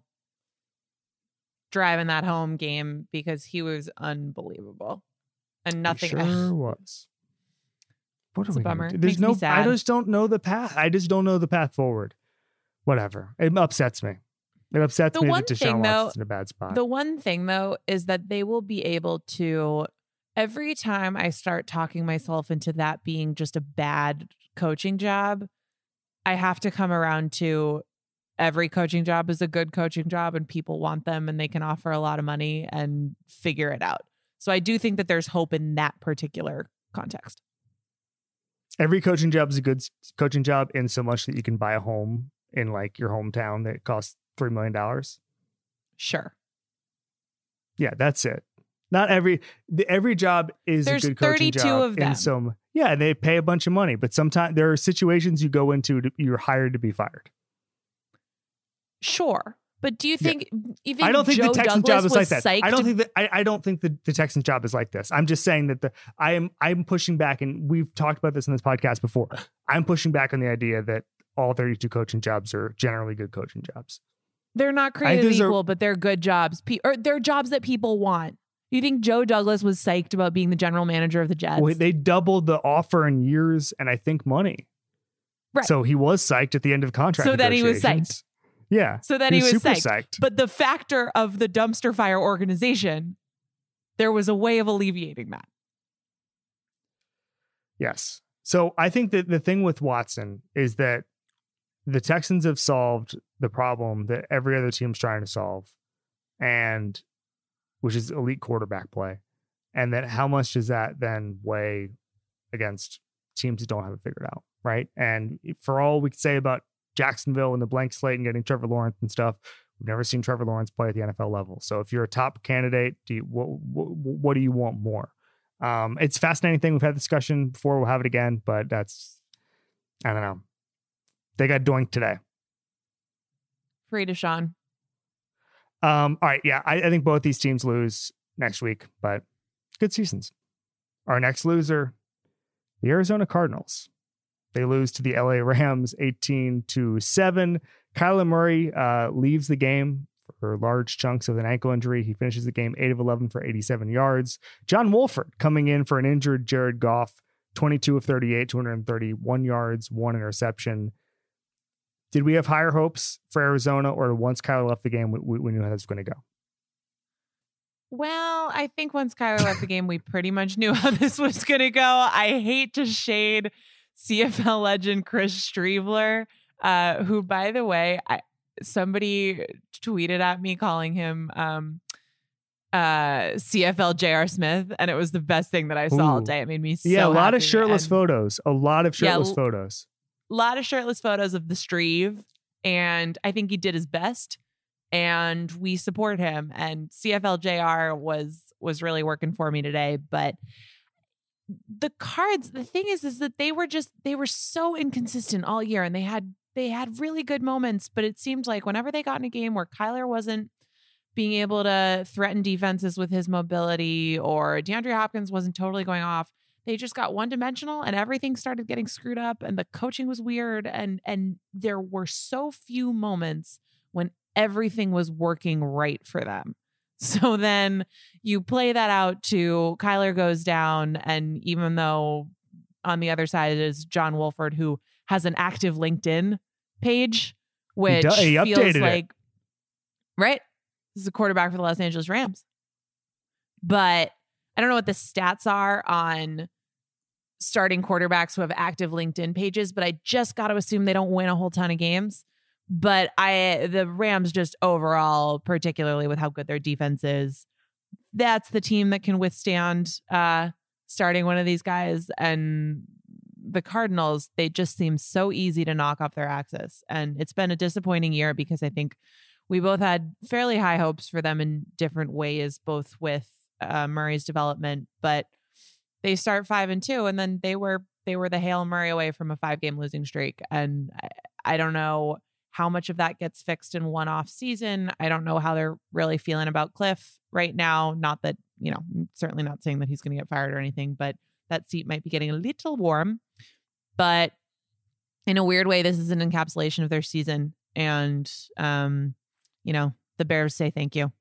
driving that home game because he was unbelievable. And nothing. He sure was. What It's are a we gonna bummer. do? It There's makes no, me sad. I just don't know the path. I just don't know the path forward. Whatever. It upsets me. It upsets The me one that Deshaun thing, though- Watson's in a bad spot. The one thing, though, is that they will be able to, every time I start talking myself into that being just a bad coaching job, I have to come around to every coaching job is a good coaching job and people want them and they can offer a lot of money and figure it out. So I do think that there's hope in that particular context. Every coaching job is a good s- coaching job in so much that you can buy a home in like your hometown that costs three million dollars. Sure. Yeah, that's it. Not every, the, every job is There's a good coaching thirty-two job of them. in some, yeah, they pay a bunch of money, but sometimes there are situations you go into, to, you're hired to be fired. Sure. But do you think even I don't think Joe the Texans Douglas job is like was that. psyched I don't think that I, I don't think the, the Texans job is like this. I'm just saying that the I am I'm pushing back, and we've talked about this in this podcast before. I'm pushing back on the idea that all thirty-two coaching jobs are generally good coaching jobs. they're not I created think those are- equal, but they're good jobs. Pe- or they're jobs that people want. You think Joe Douglas was psyched about being the general manager of the Jets? Well, they doubled the offer in years and I think money. Right. So he was psyched at the end of contract. So then he was negotiations. Yeah. So then he was super psyched. psyched. But the factor of the dumpster fire organization, there was a way of alleviating that. Yes. So I think that the thing with Watson is that the Texans have solved the problem that every other team's trying to solve, and which is elite quarterback play. And that how much does that then weigh against teams that don't have it figured out, right? And for all we could say about Jacksonville and the blank slate and getting Trevor Lawrence and stuff, we've never seen Trevor Lawrence play at the N F L level. So if you're a top candidate, do you, what, what, what do you want more? Um, it's a fascinating thing. We've had discussion before. We'll have it again, but that's, I don't know. They got doinked today. Free to Sean. Um, all right. Yeah. I, I think both these teams lose next week, but good seasons. Our next loser, the Arizona Cardinals. They lose to the L A Rams eighteen to seven. Kyler Murray uh, leaves the game for large chunks of an ankle injury. He finishes the game eight of eleven for eighty-seven yards. John Wolford coming in for an injured Jared Goff, twenty-two of thirty-eight, two hundred thirty-one yards, one interception. Did we have higher hopes for Arizona, or once Kyler left the game, we, we knew how this was going to go? Well, I think once Kyler left the game, we pretty much knew how this was going to go. I hate to shade C F L legend Chris Streveler, uh, who, by the way, I, somebody tweeted at me calling him um, uh, C F L J R Smith, and it was the best thing that I saw Ooh. all day. It made me so yeah, a lot happy. of shirtless and, photos, a lot of shirtless yeah, photos. A lot of shirtless photos of the Streve, and I think he did his best, and we support him. And C F L J R was was really working for me today. But the Cards, the thing is, is that they were just they were so inconsistent all year, and they had they had really good moments, but it seemed like whenever they got in a game where Kyler wasn't being able to threaten defenses with his mobility, or DeAndre Hopkins wasn't totally going off, they just got one dimensional and everything started getting screwed up, and the coaching was weird. And, and there were so few moments when everything was working right for them. So then you play that out to Kyler goes down. And even though on the other side is John Wolford, who has an active LinkedIn page, which he, he feels like, it. right? This is a quarterback for the Los Angeles Rams. But I don't know what the stats are on starting quarterbacks who have active LinkedIn pages, but I just got to assume they don't win a whole ton of games. But I, the Rams just overall, particularly with how good their defense is, that's the team that can withstand uh, starting one of these guys. And the Cardinals, they just seem so easy to knock off their axis. And it's been a disappointing year because I think we both had fairly high hopes for them in different ways, both with uh, Murray's development, but they start five and two, and then they were they were the Hail Murray away from a five game losing streak. And I, I don't know how much of that gets fixed in one off season. I don't know how they're really feeling about Cliff right now. Not that, you know, I'm certainly not saying that he's going to get fired or anything, but that seat might be getting a little warm. But in a weird way, this is an encapsulation of their season. And, um, you know, the Bears say thank you.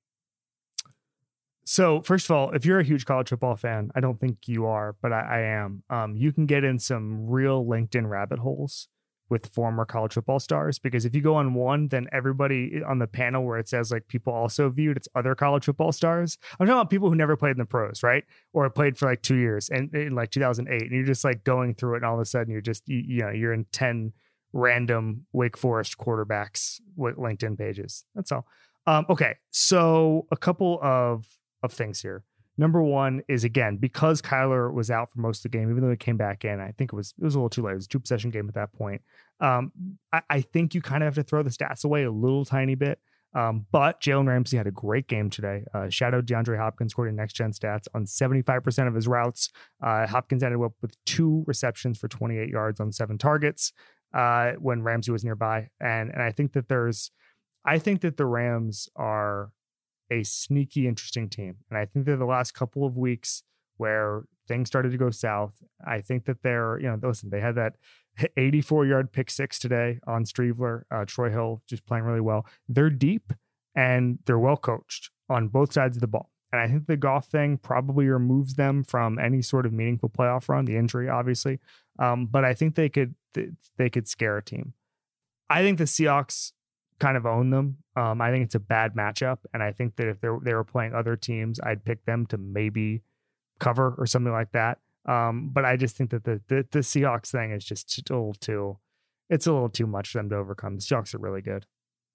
So first of all, if you're a huge college football fan, I don't think you are, but I, I am. Um, you can get in some real LinkedIn rabbit holes with former college football stars, because if you go on one, then everybody on the panel where it says like people also viewed, it's other college football stars. I'm talking about people who never played in the pros, right? Or played for like two years and in like two thousand eight, and you're just like going through it, and all of a sudden you're just, you, you know, you're in ten random Wake Forest quarterbacks with LinkedIn pages. That's all. Um, okay. So a couple of, of things here. Number one is, again, because Kyler was out for most of the game, even though he came back in, I think it was it was a little too late. It was a two possession game at that point. Um, I, I think you kind of have to throw the stats away a little tiny bit. Um, but Jalen Ramsey had a great game today. Uh, shadowed DeAndre Hopkins, according to Next Gen Stats, on seventy-five percent of his routes. Uh, Hopkins ended up with two receptions for twenty-eight yards on seven targets uh, when Ramsey was nearby. And and I think that there's, I think that the Rams are a sneaky, interesting team. And I think that the last couple of weeks where things started to go south, I think that they're, you know, listen, they had that eighty-four yard pick six today on Streveler. Uh, Troy Hill just playing really well. They're deep and they're well coached on both sides of the ball. And I think the Goff thing probably removes them from any sort of meaningful playoff run, the injury, obviously. Um, but I think they could, they could scare a team. I think the Seahawks kind of own them. Um, I think it's a bad matchup, and I think that if they they were playing other teams, I'd pick them to maybe cover or something like that. Um, but I just think that the, the the Seahawks thing is just a little too, it's a little too much for them to overcome. The Seahawks are really good.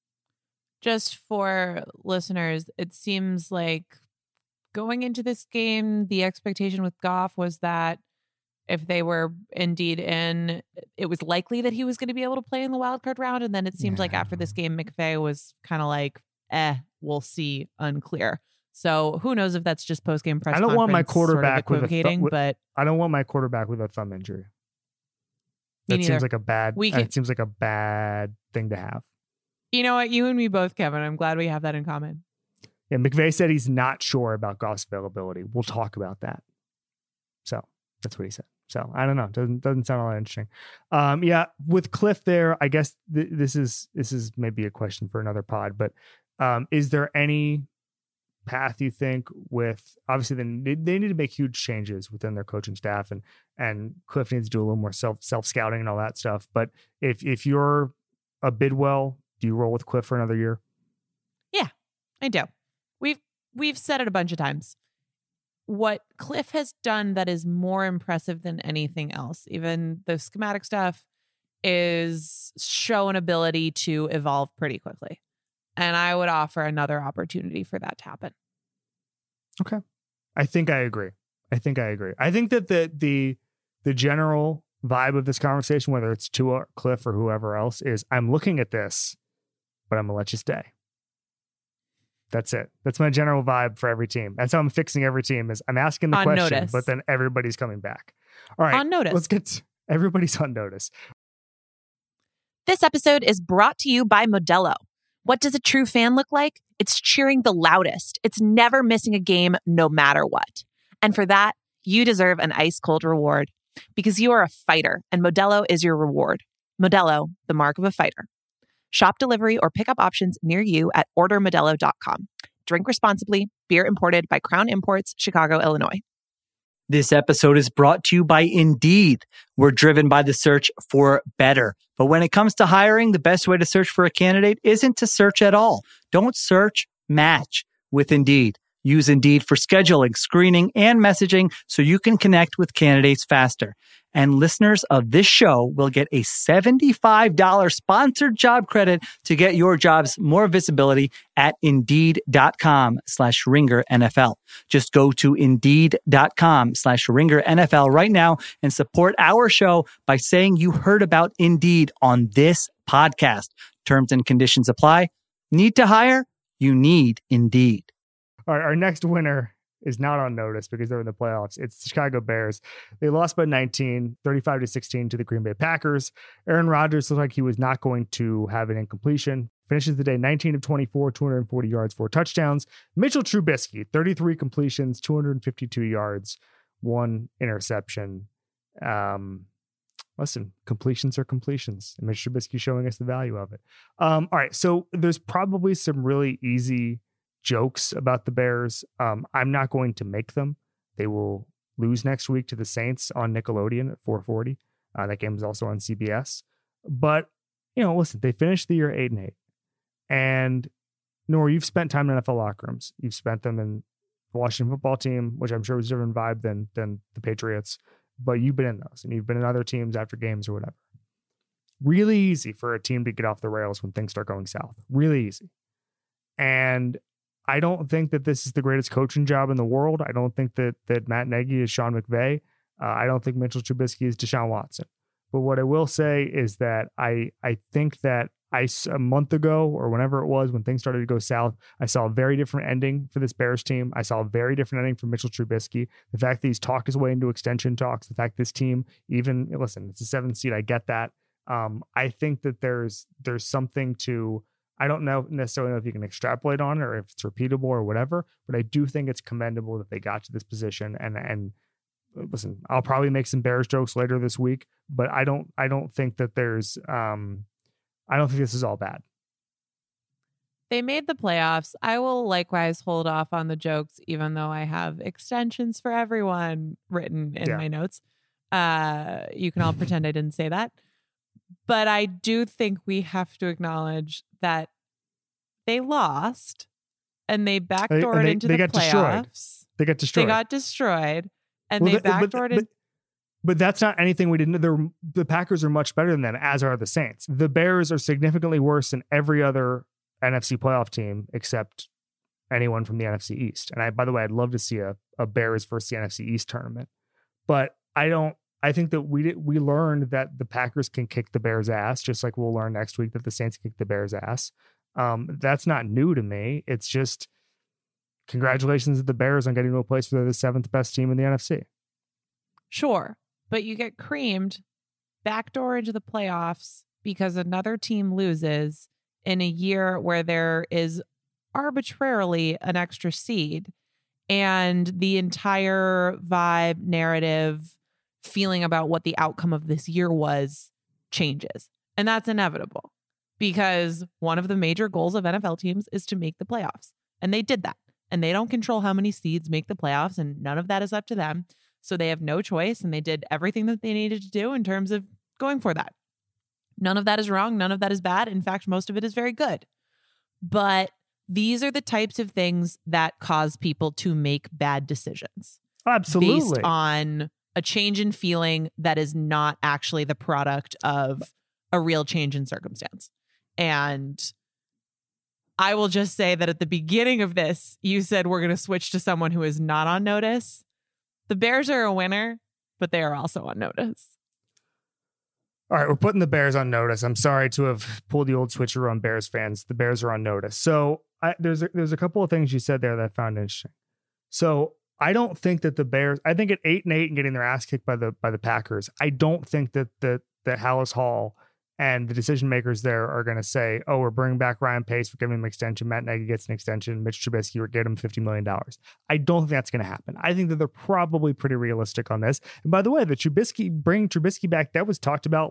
Just for listeners, it seems like going into this game, the expectation with Goff was that if they were indeed in, it was likely that he was going to be able to play in the wild card round. And then it seemed yeah. like after this game, McVay was kind of like, eh, we'll see, unclear. So who knows if that's just post game press. I don't want my quarterback sort of with a th- with, but I don't want my quarterback with a thumb injury. That seems like a bad. We can, it seems like a bad thing to have. You know what? You and me both, Kevin. I'm glad we have that in common. Yeah, McVay said he's not sure about Goff's availability. We'll talk about that. So that's what he said. So I don't know. Doesn't doesn't sound all that interesting. Um, yeah, with Cliff there, I guess th- this is this is maybe a question for another pod. But um, is there any path you think with obviously then they, they need to make huge changes within their coaching staff, and and Cliff needs to do a little more self self scouting and all that stuff. But if if you're a Bidwell, do you roll with Cliff for another year? Yeah, I do. We've we've said it a bunch of times. What Cliff has done that is more impressive than anything else, even the schematic stuff, is show an ability to evolve pretty quickly. And I would offer another opportunity for that to happen. Okay. I think I agree. I think I agree. I think that the the the general vibe of this conversation, whether it's Tua, Cliff, or whoever else, is I'm looking at this, but I'm going to let you stay. That's it. That's my general vibe for every team. That's how I'm fixing every team is I'm asking the on question, notice. But then everybody's coming back. All right. On notice. Let's get to, everybody's on notice. This episode is brought to you by Modelo. What does a true fan look like? It's cheering the loudest. It's never missing a game, no matter what. And for that, you deserve an ice-cold reward because you are a fighter, and Modelo is your reward. Modelo, the mark of a fighter. Shop delivery or pickup options near you at order modelo dot com. Drink responsibly. Beer imported by Crown Imports, Chicago, Illinois. This episode is brought to you by Indeed. We're driven by the search for better. But when it comes to hiring, the best way to search for a candidate isn't to search at all. Don't search, match with Indeed. Use Indeed for scheduling, screening, and messaging so you can connect with candidates faster. And listeners of this show will get a seventy-five dollars sponsored job credit to get your jobs more visibility at Indeed.com slash Ringer NFL. Just go to Indeed.com slash Ringer NFL right now and support our show by saying you heard about Indeed on this podcast. Terms and conditions apply. Need to hire? You need Indeed. All right, our next winner is not on notice because they're in the playoffs. It's the Chicago Bears. They lost by nineteen, thirty-five to sixteen to the Green Bay Packers. Aaron Rodgers looked like he was not going to have an incompletion. Finishes the day nineteen of twenty-four, two hundred forty yards, four touchdowns. Mitchell Trubisky, thirty-three completions, two hundred fifty-two yards, one interception. Um, listen, completions are completions. And Mitchell Trubisky showing us the value of it. Um, all right, so there's probably some really easy jokes about the Bears. Um, I'm not going to make them. They will lose next week to the Saints on Nickelodeon at four forty. Uh, that game is also on C B S. But, you know, listen, they finished the year eight and eight. And Nor, you've spent time in N F L locker rooms. You've spent them in the Washington football team, which I'm sure was a different vibe than than the Patriots. But you've been in those, and you've been in other teams after games or whatever. Really easy for a team to get off the rails when things start going south. Really easy. And I don't think that this is the greatest coaching job in the world. I don't think that that Matt Nagy is Sean McVay. Uh, I don't think Mitchell Trubisky is Deshaun Watson. But what I will say is that I I think that I a month ago or whenever it was when things started to go south, I saw a very different ending for this Bears team. I saw a very different ending for Mitchell Trubisky. The fact that he's talked his way into extension talks, the fact this team even listen, it's a seventh seed. I get that. Um, I think that there's there's something to. I don't know necessarily know if you can extrapolate on it or if it's repeatable or whatever, but I do think it's commendable that they got to this position. And and listen, I'll probably make some Bears jokes later this week, but I don't I don't think that there's um I don't think this is all bad. They made the playoffs. I will likewise hold off on the jokes, even though I have extensions for everyone written in Yeah. my notes. Uh, you can all pretend I didn't say that. But I do think we have to acknowledge that they lost and they backdoored and they, into they the got destroyed. playoffs. They got destroyed. They got destroyed and Well, they the- but- backdoored but, in. but that's not anything we didn't know. The Packers are much better than them, as are the Saints. The Bears are significantly worse than every other N F C playoff team except anyone from the N F C East. And I, by the way, I'd love to see a, a Bears versus the N F C East tournament. But I don't, I think that we did, we learned that the Packers can kick the Bears' ass, just like we'll learn next week that the Saints kick the Bears' ass. Um, that's not new to me. It's just congratulations to the Bears on getting to a place where they're the seventh best team in the N F C. Sure. But you get creamed, backdoor into the playoffs because another team loses in a year where there is arbitrarily an extra seed and the entire vibe, narrative, feeling about what the outcome of this year was changes. And that's inevitable because one of the major goals of N F L teams is to make the playoffs. And they did that. And they don't control how many seeds make the playoffs, and none of that is up to them. So they have no choice, and they did everything that they needed to do in terms of going for that. None of that is wrong. None of that is bad. In fact, most of it is very good. But these are the types of things that cause people to make bad decisions. Absolutely. Based on a change in feeling that is not actually the product of a real change in circumstance. And I will just say that at the beginning of this, you said we're going to switch to someone who is not on notice. The Bears are a winner, but they are also on notice. All right, we're putting the Bears on notice. I'm sorry to have pulled the old switcheroo on Bears fans. The Bears are on notice. So I, there's a, there's a couple of things you said there that I found interesting. So I don't think that the Bears, I think at eight and eight and getting their ass kicked by the by the Packers, I don't think that the that Hallis Hall and the decision makers there are going to say, oh, we're bringing back Ryan Pace, we're giving him an extension, Matt Nagy gets an extension, Mitch Trubisky, we're getting him fifty million dollars. I don't think that's going to happen. I think that they're probably pretty realistic on this. And by the way, the Trubisky, bringing Trubisky back, that was talked about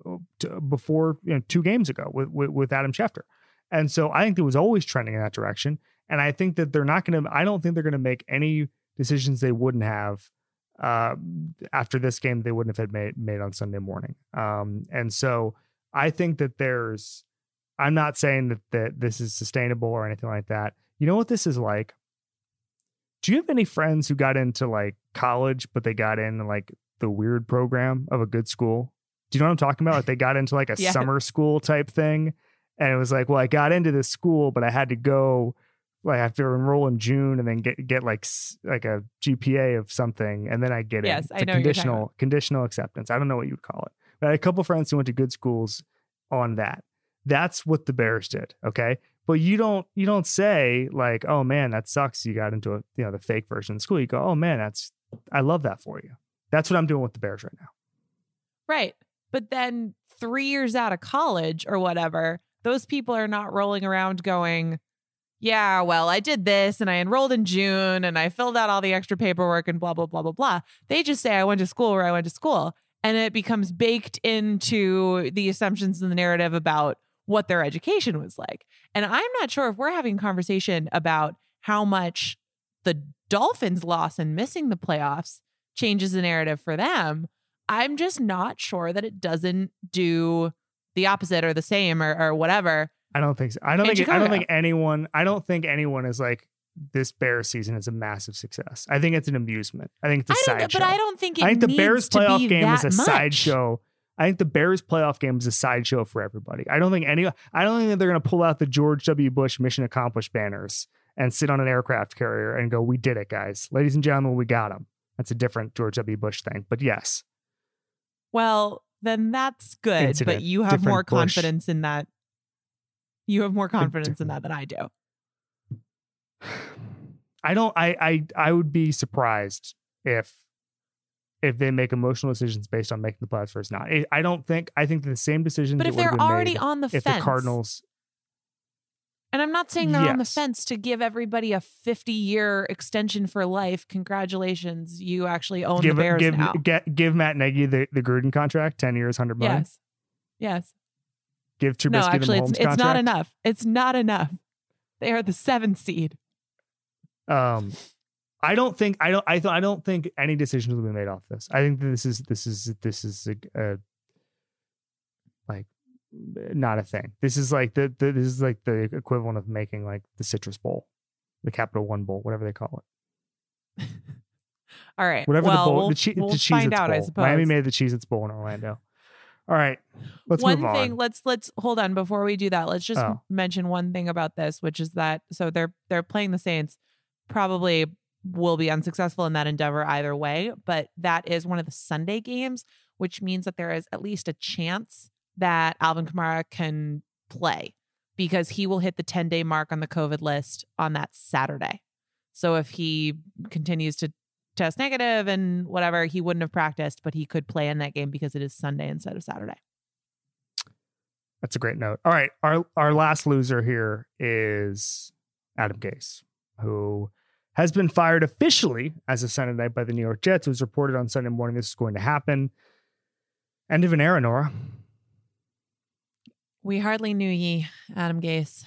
before, you know, two games ago with, with, with Adam Schefter. And so I think it was always trending in that direction. And I think that they're not going to, I don't think they're going to make any decisions they wouldn't have uh, after this game, they wouldn't have had made, made on Sunday morning. Um, and so I think that there's, I'm not saying that, that this is sustainable or anything like that. You know what this is like? Do you have any friends who got into like college, but they got in like the weird program of a good school? Do you know what I'm talking about? Like they got into like a Yeah. summer school type thing. And it was like, well, I got into this school, but I had to go, like I have to enroll in June and then get, get like, like a G P A of something. And then I get Yes, in. I It's know a what you're talking conditional, about. conditional acceptance. I don't know what you would call it. But I had a couple friends who went to good schools on that. That's what the Bears did. Okay. But you don't, you don't say like, oh man, that sucks. You got into a, you know, the fake version of school. You go, oh man, that's, I love that for you. That's what I'm doing with the Bears right now. Right. But then three years out of college or whatever, those people are not rolling around going, yeah, well, I did this and I enrolled in June and I filled out all the extra paperwork and blah, blah, blah, blah, blah. They just say, I went to school where I went to school. And it becomes baked into the assumptions and the narrative about what their education was like. And I'm not sure if we're having a conversation about how much the Dolphins' loss and missing the playoffs changes the narrative for them. I'm just not sure that it doesn't do the opposite or the same or, or whatever. I don't think so. I don't In think, I don't Chicago. think anyone, I don't think anyone is like, this Bears season is a massive success. I think it's an amusement. I think it's a I don't, sideshow. but I don't think it I think the needs Bears to playoff be game is a that much. sideshow. I think the Bears playoff game is a sideshow for everybody. I don't think any, I don't think that they're going to pull out the George W. Bush mission accomplished banners and sit on an aircraft carrier and go, we did it, guys. Ladies and gentlemen, we got them. That's a different George W. Bush thing. But yes. Well, then that's good. Incident. But you have Different more Bush. confidence in that. You have more confidence in that than I do. I don't, I, I, I would be surprised if, if they make emotional decisions based on making the playoffs versus not. I, I don't think, I think the same decisions But that if would have they're been already made on the if fence, the Cardinals, and I'm not saying they're on the Yes. fence to give everybody a fifty year extension for life. Congratulations. You actually own give, the Bears give, now. get, give Matt Nagy the, the Gruden contract, ten years, one hundred million. Yes. Yes. Give Trubisky No, actually, the Mahomes it's, it's contract. not enough. It's not enough. They are the seventh seed. Um, I don't think I don't I th- I don't think any decisions will be made off this. I think that this is this is this is a, a like not a thing. This is like the, the this is like the equivalent of making like the Citrus Bowl, the Capital One Bowl, whatever they call it. All right. Whatever well, the bowl, we'll, the, che- we'll the find Cheez-Its out, Bowl. I suppose. Miami made the Cheez-Its Bowl in Orlando. All right, let's one move on. thing, let's let's hold on before we do that. Let's just Oh. mention one thing about this, which is that so they're they're playing the Saints. Probably will be unsuccessful in that endeavor either way, but that is one of the Sunday games, which means that there is at least a chance that Alvin Kamara can play because he will hit the ten day mark on the COVID list on that Saturday. So if he continues to test negative and whatever, he wouldn't have practiced, but he could play in that game because it is Sunday instead of Saturday. That's a great note. All right. Our our last loser here is Adam Gase, who has been fired officially as of Sunday night by the New York Jets. It was reported on Sunday morning this is going to happen. End of an era, Nora. We hardly knew ye, Adam Gase.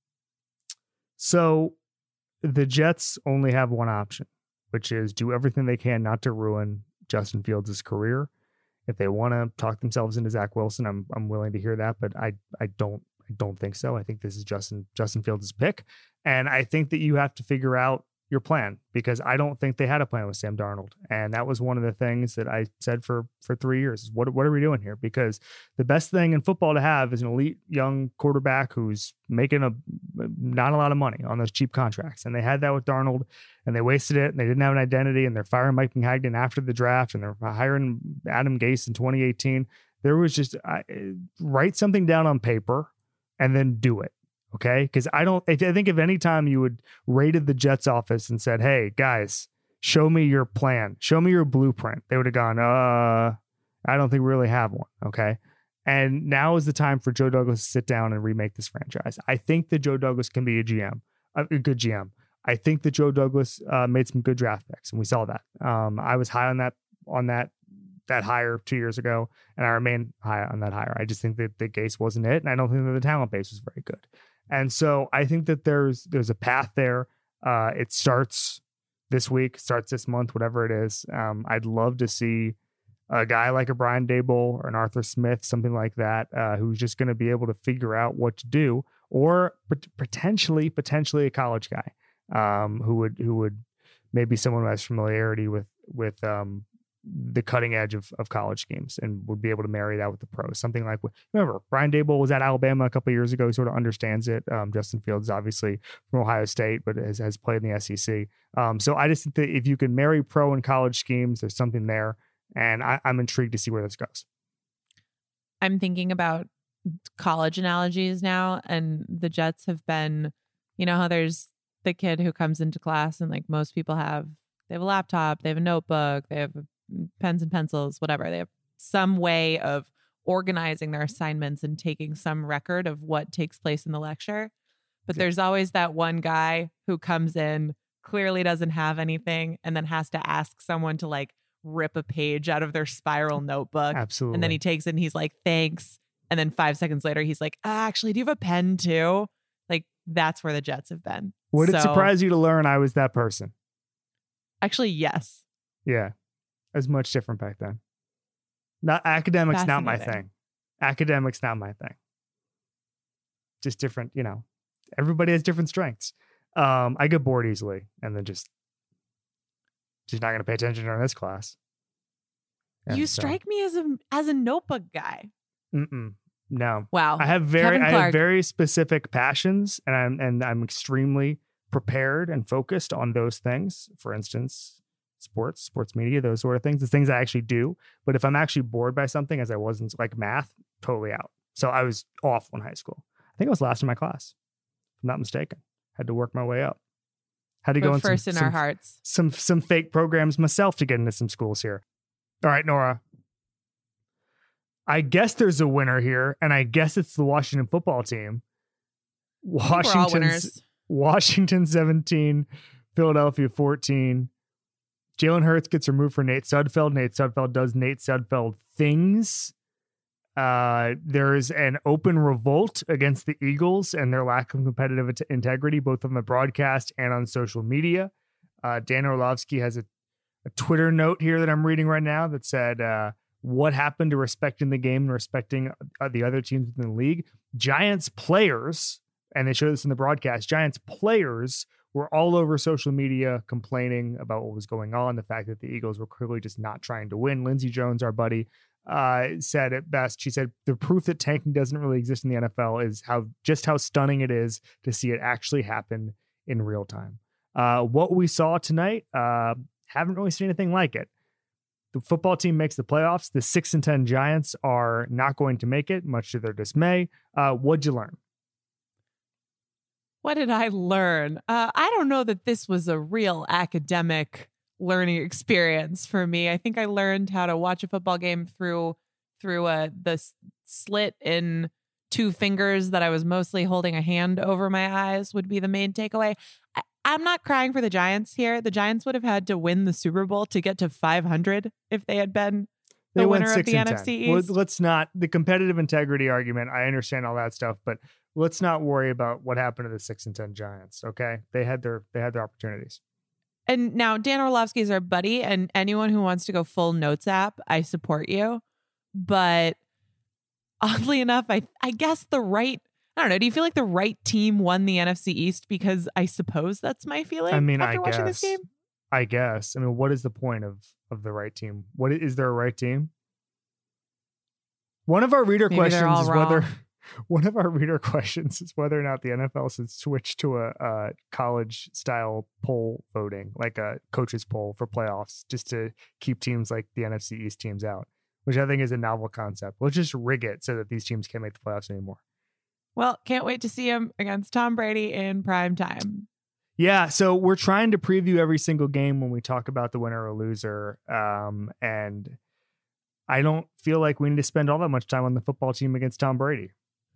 So the Jets only have one option, which is do everything they can not to ruin Justin Fields' career. If they want to talk themselves into Zach Wilson, I'm I'm willing to hear that, but I I don't I don't think so. I think this is Justin Justin Fields' pick, and I think that you have to figure out your plan, because I don't think they had a plan with Sam Darnold, and that was one of the things that I said for for three years. What what are we doing here? Because the best thing in football to have is an elite young quarterback who's making a not a lot of money on those cheap contracts, and they had that with Darnold, and they wasted it, and they didn't have an identity, and they're firing Mike Maccagnan after the draft, and they're hiring Adam Gase in twenty eighteen. There was just I, write something down on paper and then do it. Okay. Because I don't, I think if any time you would raided the Jets office and said, hey, guys, show me your plan, show me your blueprint, they would have gone, uh, I don't think we really have one. Okay. And now is the time for Joe Douglas to sit down and remake this franchise. I think that Joe Douglas can be a G M, a good G M. I think that Joe Douglas uh, made some good draft picks, and we saw that. Um, I was high on that, on that, that hire two years ago, and I remain high on that hire. I just think that the Gase wasn't it, and I don't think that the talent base was very good. And so I think that there's there's a path there. Uh, it starts this week, starts this month, whatever it is. Um, I'd love to see a guy like a Brian Daboll or an Arthur Smith, something like that, uh, who's just going to be able to figure out what to do, or pot- potentially potentially a college guy um, who would who would maybe someone who has familiarity with with um, the cutting edge of, of college schemes and would be able to marry that with the pros. Something like, remember, Brian Daboll was at Alabama a couple of years ago. He sort of understands it. Um, Justin Fields, obviously from Ohio State, but has, has played in the S E C. Um, so I just think that if you can marry pro and college schemes, there's something there. And I, I'm intrigued to see where this goes. I'm thinking about college analogies now, and the Jets have been, you know, how there's the kid who comes into class and like most people have, they have a laptop, they have a notebook, they have pens and pencils, whatever. They have some way of organizing their assignments and taking some record of what takes place in the lecture. But yeah. There's always that one guy who comes in, clearly doesn't have anything, and then has to ask someone to like rip a page out of their spiral notebook. Absolutely. And then he takes it and he's like, thanks. And then five seconds later, he's like, ah, actually, do you have a pen too? Like, that's where the Jets have been. Would so, it surprise you to learn I was that person? Actually, yes. Yeah. It was much different back then. Not academics, not my thing. Academics, not my thing. Just different, you know, everybody has different strengths. Um, I get bored easily and then just, just not going to pay attention during this class. And you so, strike me as a, as a notebook guy. Mm-mm, no. Wow. I have very, Kevin I Clark. have very specific passions, and I'm, and I'm extremely prepared and focused on those things. For instance, sports, sports media, those sort of things, the things I actually do. But if I'm actually bored by something, as I wasn't, like math, totally out. So I was awful in high school. I think I was last in my class, if I'm not mistaken. Had to work my way up. Had to but go in first some, in some, our hearts. Some some fake programs myself to get into some schools here. All right, Nora. I guess there's a winner here, and I guess it's the Washington football team. Washington's Washington seventeen, Philadelphia fourteen. Jalen Hurts gets removed for Nate Sudfeld. Nate Sudfeld does Nate Sudfeld things. Uh, there is an open revolt against the Eagles and their lack of competitive t- integrity, both on the broadcast and on social media. Uh, Dan Orlovsky has a, a Twitter note here that I'm reading right now that said, uh, what happened to respecting the game and respecting uh, the other teams in the league? Giants players, and they showed this in the broadcast, Giants players were all over social media complaining about what was going on, the fact that the Eagles were clearly just not trying to win. Lindsey Jones, our buddy, uh, said it best. She said, the proof that tanking doesn't really exist in the N F L is how just how stunning it is to see it actually happen in real time. Uh, what we saw tonight, uh, haven't really seen anything like it. The football team makes the playoffs. The six and ten Giants are not going to make it, much to their dismay. Uh, what'd you learn? What did I learn? Uh, I don't know that this was a real academic learning experience for me. I think I learned how to watch a football game through through a the slit in two fingers that I was mostly holding a hand over my eyes would be the main takeaway. I, I'm not crying for the Giants here. The Giants would have had to win the Super Bowl to get to five hundred if they had been the They winner went of six the and N F C ten. Well, East. let's not the competitive integrity argument. I understand all that stuff, but let's not worry about what happened to the six and ten Giants. Okay, they had their they had their opportunities. And now Dan Orlovsky is our buddy, and anyone who wants to go full Notes app, I support you. But oddly enough, I I guess the right, I don't know, do you feel like the right team won the N F C East? Because I suppose that's my feeling I mean, after I watching guess. this game. I guess. I mean, what is the point of of the right team? What is there a right team? One of our reader Maybe they're questions all is wrong. whether one of our reader questions is whether or not the N F L should switch to a, a college style poll voting, like a coaches poll for playoffs, just to keep teams like the N F C East teams out, which I think is a novel concept. Let's just rig it so that these teams can't make the playoffs anymore. Well, can't wait to see him against Tom Brady in prime time. Yeah, so we're trying to preview every single game when we talk about the winner or loser. Um, and I don't feel like we need to spend all that much time on the football team against Tom Brady.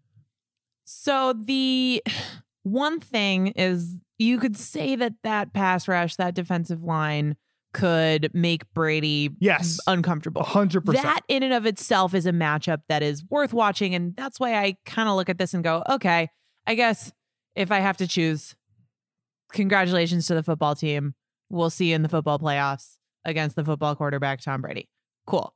So the one thing is you could say that that pass rush, that defensive line could make Brady Yes. uncomfortable. one hundred percent. That in and of itself is a matchup that is worth watching. And that's why I kind of look at this and go, okay, I guess if I have to choose, congratulations to the football team. We'll see you in the football playoffs against the football quarterback, Tom Brady. Cool.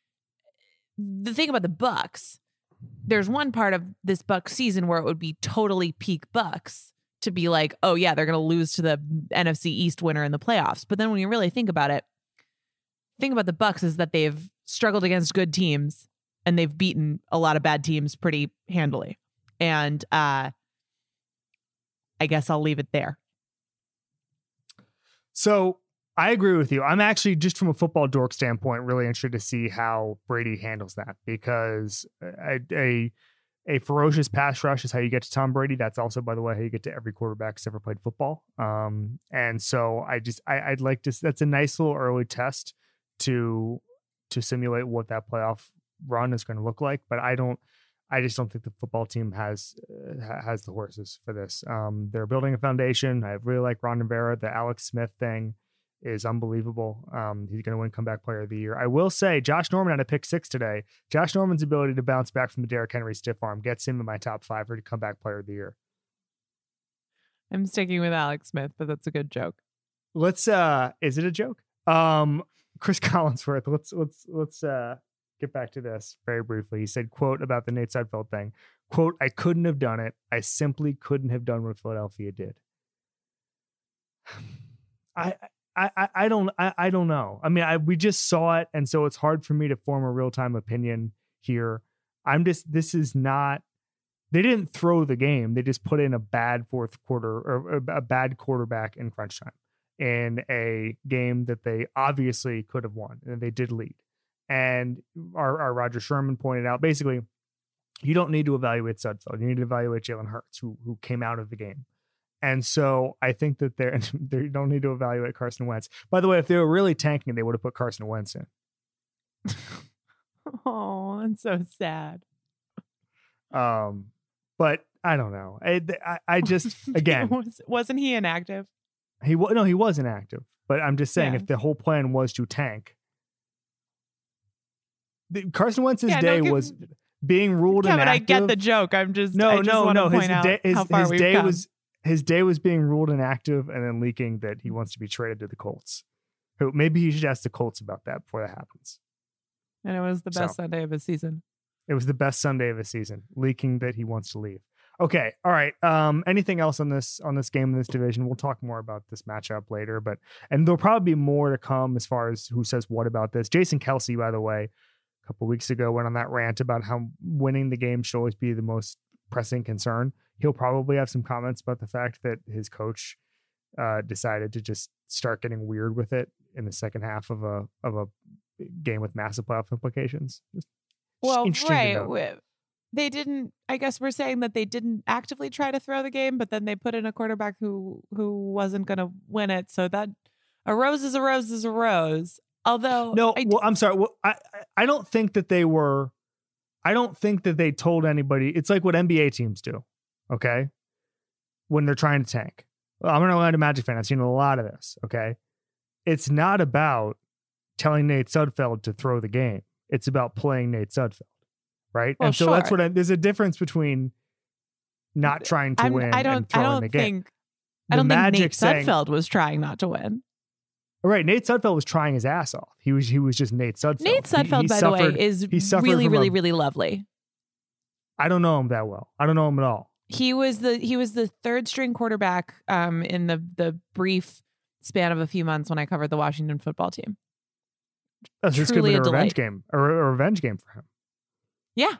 The thing about the Bucs, there's one part of this Bucs season where it would be totally peak Bucs to be like, oh yeah, they're going to lose to the N F C East winner in the playoffs. But then when you really think about it, the thing about the Bucs is that they've struggled against good teams and they've beaten a lot of bad teams pretty handily. And uh, I guess I'll leave it there. So I agree with you. I'm actually, just from a football dork standpoint, really interested to see how Brady handles that, because a, a a ferocious pass rush is how you get to Tom Brady. That's also, by the way, how you get to every quarterback who's ever played football. Um, and so I just I, I'd like to. That's a nice little early test to to simulate what that playoff run is going to look like. But I don't. I just don't think the football team has uh, has the horses for this. Um, they're building a foundation. I really like Ron Rivera. The Alex Smith thing is unbelievable. Um, he's going to win comeback player of the year. I will say Josh Norman had a pick six today. Josh Norman's ability to bounce back from the Derrick Henry stiff arm gets him in my top five for comeback player of the year. I'm sticking with Alex Smith, but that's a good joke. Let's, uh, is it a joke? Um, Chris Collinsworth. Let's, let's, let's, uh, get back to this very briefly. He said, quote, about the Nate Sudfeld thing, quote, I couldn't have done it. I simply couldn't have done what Philadelphia did. I, I, I don't, I, I don't know. I mean, I, we just saw it. And so it's hard for me to form a real time opinion here. I'm just, this is not, they didn't throw the game. They just put in a bad fourth quarter or a bad quarterback in crunch time in a game that they obviously could have won, and they did lead. And our, our Roger Sherman pointed out, basically, you don't need to evaluate Sudfeld. You need to evaluate Jalen Hurts, who who came out of the game. And so I think that they're, they don't need to evaluate Carson Wentz. By the way, if they were really tanking, they would have put Carson Wentz in. Oh, that's so sad. Um, but I don't know. I, I, I just, again, Was, wasn't he inactive? he was, no, he was inactive. But I'm just saying, Yeah. if the whole plan was to tank, the, Carson Wentz's Yeah, no, day Kev- was being ruled Kevin, inactive. I get the joke. I'm just No, I just no, want no. to His point out day, his, how far his we've day come. was his day was being ruled inactive and then leaking that he wants to be traded to the Colts. Who maybe he should ask the Colts about that before that happens. And it was the best So. Sunday of his season. It was the best Sunday of his season, leaking that he wants to leave. Okay, all right. Um, anything else on this on this game in this division? We'll talk more about this matchup later, but and there'll probably be more to come as far as who says what about this. Jason Kelsey, by the way, a couple of weeks ago went on that rant about how winning the game should always be the most pressing concern. He'll probably have some comments about the fact that his coach uh, decided to just start getting weird with it in the second half of a of a game with massive playoff implications. Just Well, interesting to right. note. we- They didn't, I guess we're saying that they didn't actively try to throw the game, but then they put in a quarterback who who wasn't going to win it. So that a rose is a rose is a rose. Although, No, I, well, I'm sorry. Well, I I- I don't think that they were I don't think that they told anybody. It's like what N B A teams do, okay? When they're trying to tank. Well, I'm an Orlando Magic fan. I've seen a lot of this, okay? It's not about telling Nate Sudfeld to throw the game. It's about playing Nate Sudfeld, right? Well, and so sure. that's what I, there's a difference between not trying to I'm, win I don't, and throwing I don't the game. think, I The don't think Magic Nate saying- Sudfeld was trying not to win. Right, Nate Sudfeld was trying his ass off. He was he was just Nate Sudfeld. Nate He- Sudfeld, he by suffered- the way, is he suffered really, from really, a- really lovely. I don't know him that well. I don't know him at all. He was the he was the third string quarterback um, in the the brief span of a few months when I covered the Washington football team. That's just could Truly be a a revenge delight. game or a revenge game for him. Yeah,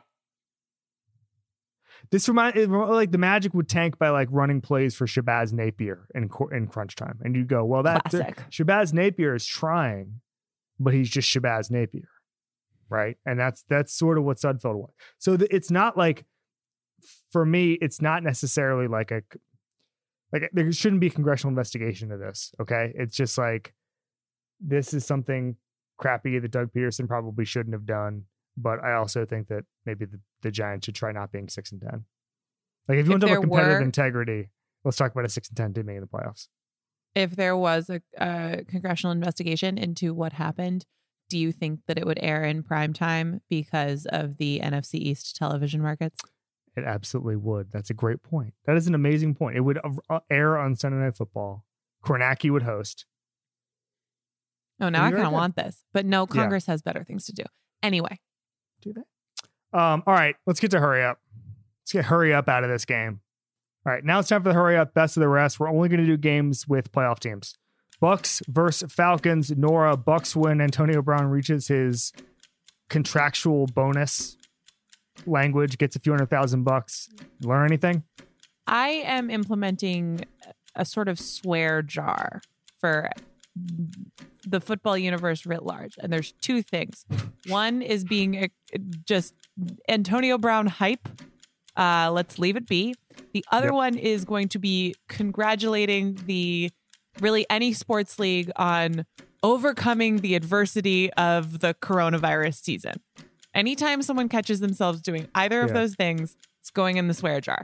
This remind it, like the Magic would tank by like running plays for Shabazz Napier in cor- in crunch time, and you go, well, that Classic. Shabazz Napier is trying, but he's just Shabazz Napier, right? And that's that's sort of what Sudfeld was. So th- it's not like, for me, it's not necessarily like a like there shouldn't be a congressional investigation of this. Okay, it's just like this is something crappy that Doug Peterson probably shouldn't have done. But I also think that maybe the, the Giants should try not being six and ten. Like if you want If to talk about there competitive were- integrity, let's talk about a six and ten team in the playoffs. if there was a, a congressional investigation into what happened, do you think that it would air in prime time because of the N F C East television markets? It absolutely would. That's a great point. That is an amazing point. It would uh, air on Sunday Night Football. Kornacki would host. Oh, now It'd I be very kind of good. want this, but no, Yeah. Congress has better things to do. Anyway, Do that. Um, all right, let's get to hurry up. Let's get hurry up out of this game. All right, now it's time for the hurry up best of the rest. We're only going to do games with playoff teams. Bucks versus Falcons. Nora, Bucks win. Antonio Brown reaches his contractual bonus language, gets a few hundred thousand bucks. Learn anything? I am implementing a sort of swear jar for the football universe writ large. And there's two things. One is being uh, just Antonio Brown hype. Uh, let's leave it be. The other Yep. one is going to be congratulating the really any sports league on overcoming the adversity of the coronavirus season. Anytime someone catches themselves doing either of Yeah. those things, it's going in the swear jar.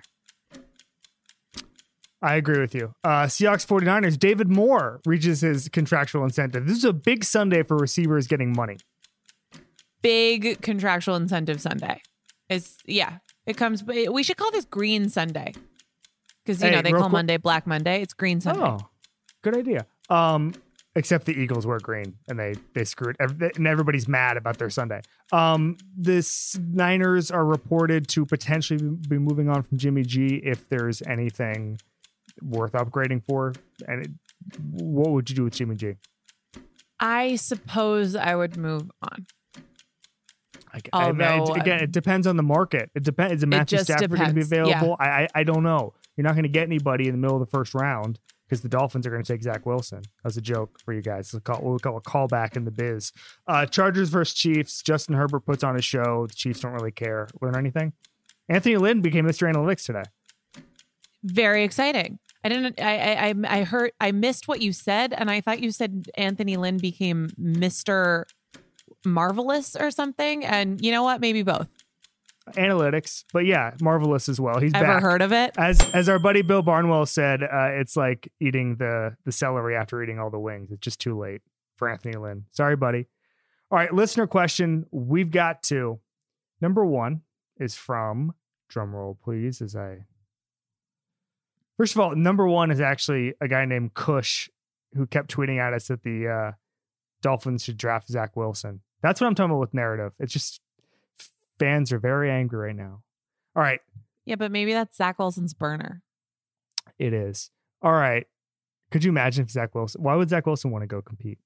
I agree with you. Uh, Seahawks 49ers, David Moore reaches his contractual incentive. This is a big Sunday for receivers getting money. Big contractual incentive Sunday. It's yeah. It comes. We should call this Green Sunday because you Hey, know they real call quick- Monday Black Monday. It's Green Sunday. Oh, good idea. Um, except the Eagles wear green and they they screwed ev- and everybody's mad about their Sunday. Um, the Niners are reported to potentially be moving on from Jimmy G if there's anything worth upgrading for. And it, what would you do with Jimmy G? I suppose I would move on. Like, I mean, Although, it- again, it depends on the market. It depends. Is it Matthew just Stafford going to be depends, yeah. available? I, I I don't know. You're not going to get anybody in the middle of the first round because the Dolphins are going to take Zach Wilson. That's a joke for you guys. We'll call, we'll call a callback in the biz. Uh, Chargers versus Chiefs. Justin Herbert puts on a show. The Chiefs don't really care. Learn anything? Anthony Lynn became Mister Analytics today. Very exciting. I didn't. I, I. I. I heard. I missed what you said, and I thought you said Anthony Lynn became Mister Marvelous or something. And you know what? Maybe both. Analytics, but yeah, marvelous as well. He's Ever back. heard of it? As as our buddy Bill Barnwell said, uh, it's like eating the the celery after eating all the wings. It's just too late for Anthony Lynn. Sorry, buddy. All right, listener question. We've got two. Number one is from, drumroll please, as I. First of all, number one is actually a guy named Kush who kept tweeting at us that the uh, Dolphins should draft Zach Wilson. That's what I'm talking about with narrative. It's just fans are very angry right now. All right. Yeah, but maybe that's Zach Wilson's burner. It is. All right. Could you imagine if Zach Wilson, why would Zach Wilson want to go compete?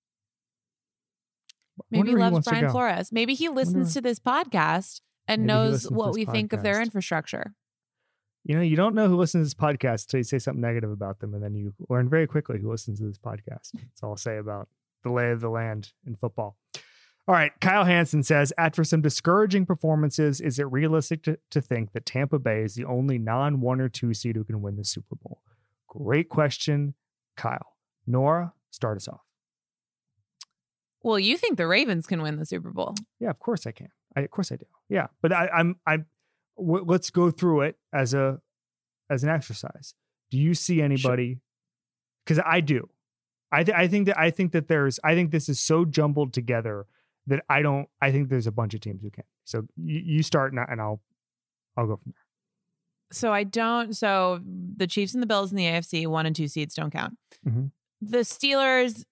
I Maybe wonder he where loves wants to Brian go. Flores. Maybe he listens wonder- to this podcast and Maybe he knows listens to what this we think of their podcast. infrastructure. You know, you don't know who listens to this podcast until you say something negative about them, and then you learn very quickly who listens to this podcast. That's all I'll say about the lay of the land in football. All right. Kyle Hansen says, after some discouraging performances, is it realistic to, to think that Tampa Bay is the only non one or two seed who can win the Super Bowl? Great question, Kyle. Nora, start us off. Well, you think the Ravens can win the Super Bowl? Yeah, of course I can. I, of course I do. Yeah, but I, I'm I'm. W- let's go through it as a as an exercise. Do you see anybody? Because I do. I th- I think that I think that there's I think this is so jumbled together that I don't. I think there's a bunch of teams who can. So you, you start and, I, and I'll I'll go from there. So I don't. So the Chiefs and the Bills in the A F C one and two seeds don't count. Mm-hmm. The Steelers.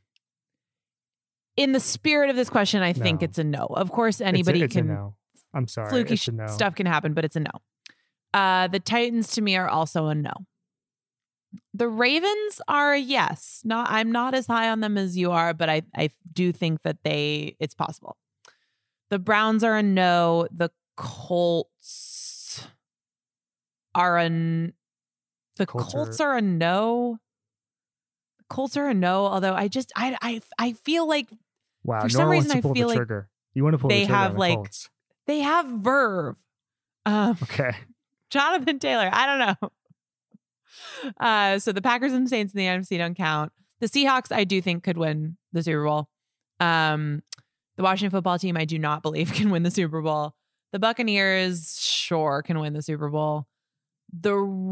In the spirit of this question, I think No. it's a no. Of course, anybody it's a, it's can. A no. I'm sorry. Fluky it's a no. stuff can happen, but it's a no. Uh, the Titans to me are also a no. The Ravens are a yes. Not, I'm not as high on them as you are, but I, I do think that they it's possible. The Browns are a no. The Colts are a n- the Colts Colts, are- are a no. Colts are a no. Although I just I I I feel like Wow. For no some one reason, wants to I pull feel the like trigger. You want to pull they the trigger have, on the like, Colts. they have verve. Um, Okay. Jonathan Taylor. I don't know. Uh, so the Packers and Saints in the N F C don't count. The Seahawks, I do think, could win the Super Bowl. Um, the Washington football team, I do not believe can win the Super Bowl. The Buccaneers, sure, can win the Super Bowl. The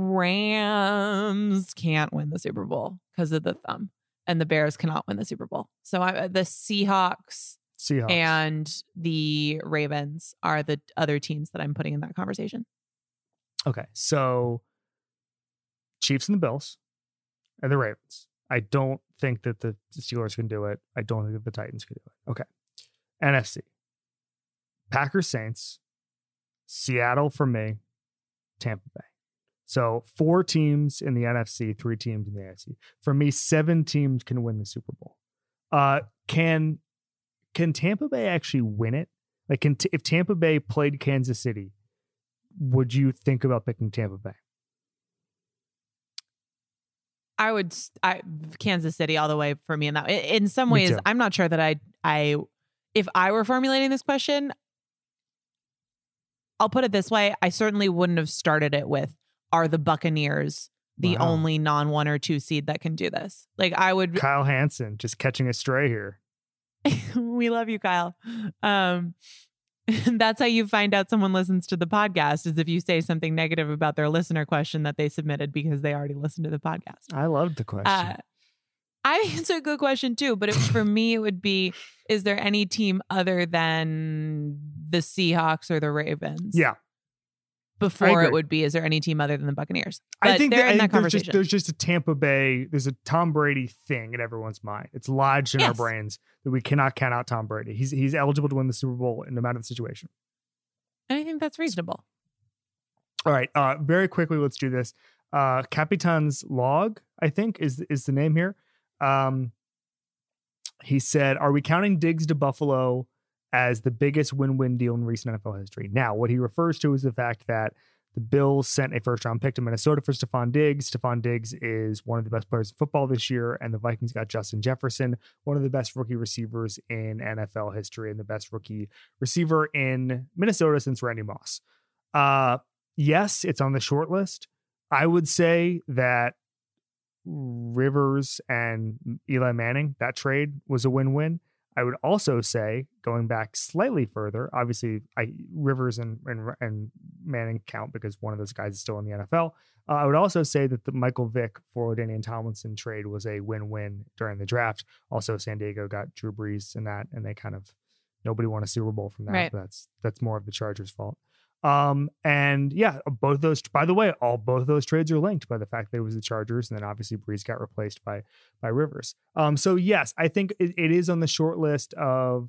Rams can't win the Super Bowl because of the thumb, and the Bears cannot win the Super Bowl. So I, the Seahawks, Seahawks. and the Ravens are the other teams that I'm putting in that conversation. Okay. So Chiefs and the Bills and the Ravens. I don't think that the Steelers can do it. I don't think that the Titans can do it. Okay. N F C. Packers, Saints, Seattle for me, Tampa Bay. So four teams in the N F C, three teams in the A F C. For me, seven teams can win the Super Bowl. Uh, can can Tampa Bay actually win it? Like, can t- if Tampa Bay played Kansas City, would you think about picking Tampa Bay? I would, I, Kansas City all the way for me in that. In in some Me ways, too. I'm not sure that I, I, if I were formulating this question, I'll put it this way: I certainly wouldn't have started it with, "Are the Buccaneers the Wow. only non one or two seed that can do this?" Like I would. Kyle Hansen just catching a stray here. We love you, Kyle. Um, that's how you find out someone listens to the podcast, is if you say something negative about their listener question that they submitted because they already listened to the podcast. I loved the question. Uh, I think it's a good question too, but it, for me, it would be, is there any team other than the Seahawks or the Ravens? yeah. Before agree. it would be, is there any team other than the Buccaneers? I But think they're that, in I that think there's just, conversation. there's just a Tampa Bay, there's a Tom Brady thing in everyone's mind. It's lodged in our Yes. brains that we cannot count out Tom Brady. He's he's eligible to win the Super Bowl no matter the situation. And I think that's reasonable. All right, uh, very quickly, let's do this. Uh, Capitan's Log, I think, is is the name here. Um, he said, "Are we counting Diggs to Buffalo as the biggest win-win deal in recent N F L history?" Now, what he refers to is the fact that the Bills sent a first-round pick to Minnesota for Stephon Diggs. Stephon Diggs is one of the best players in football this year, and the Vikings got Justin Jefferson, one of the best rookie receivers in N F L history and the best rookie receiver in Minnesota since Randy Moss. Uh, yes, it's on the short list. I would say that Rivers and Eli Manning, that trade was a win-win. I would also say, going back slightly further, obviously, I Rivers and, and and Manning count because one of those guys is still in the N F L. Uh, I would also say that the Michael Vick for LaDainian Tomlinson trade was a win-win during the draft. Also, San Diego got Drew Brees in that, and they kind of nobody won a Super Bowl from that. Right. But that's that's more of the Chargers' fault. Um, and yeah, both those, by the way, all both of those trades are linked by the fact that it was the Chargers, and then obviously Breeze got replaced by, by Rivers. Um, so yes, I think it, it is on the short list of,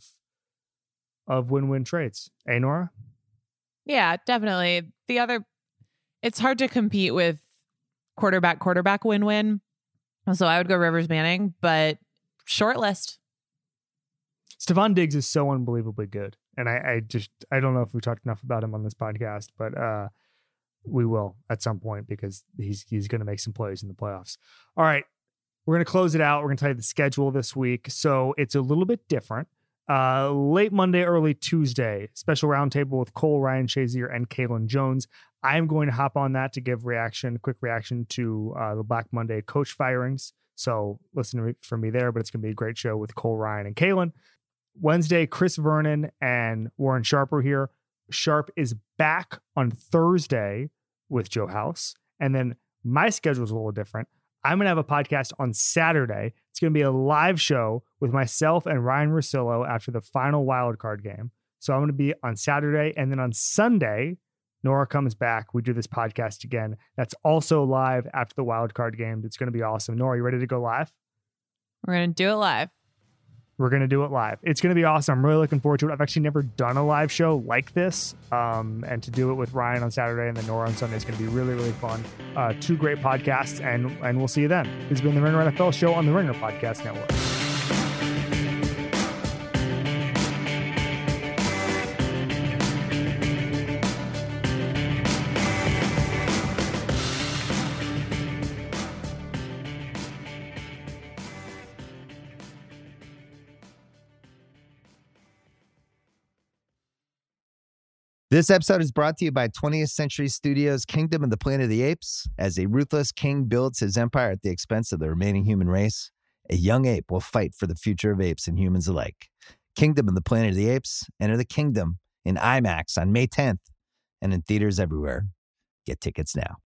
of win-win trades. Hey, Nora? Yeah, definitely. The other, it's hard to compete with quarterback, quarterback win-win. So I would go Rivers Manning, but short list. Stephon Diggs is so unbelievably good. And I, I just, I don't know if we talked enough about him on this podcast, but uh, we will at some point because he's he's going to make some plays in the playoffs. All right, we're going to close it out. We're going to tell you the schedule this week. So it's a little bit different. Uh, late Monday, early Tuesday, special roundtable with Cole, Ryan Shazier, and Kalen Jones. I'm going to hop on that to give reaction, quick reaction to uh, the Black Monday coach firings. So listen to me, for me there, but it's going to be a great show with Cole, Ryan, and Kalen. Wednesday, Chris Vernon and Warren Sharp are here. Sharp is back on Thursday with Joe House. And then my schedule is a little different. I'm going to have a podcast on Saturday. It's going to be a live show with myself and Ryan Russillo after the final wildcard game. So I'm going to be on Saturday. And then on Sunday, Nora comes back. We do this podcast again. That's also live after the wildcard game. It's going to be awesome. Nora, you ready to go live? We're going to do it live. We're going to do it live. It's going to be awesome. I'm really looking forward to it. I've actually never done a live show like this. Um, and to do it with Ryan on Saturday and then Nora on Sunday is going to be really, really fun. Uh, two great podcasts, and, and we'll see you then. This has been the Ringer N F L show on the Ringer Podcast Network. This episode is brought to you by twentieth Century Studios' Kingdom of the Planet of the Apes. As a ruthless king builds his empire at the expense of the remaining human race, a young ape will fight for the future of apes and humans alike. Kingdom of the Planet of the Apes. Enter the kingdom in IMAX on May tenth and in theaters everywhere. Get tickets now.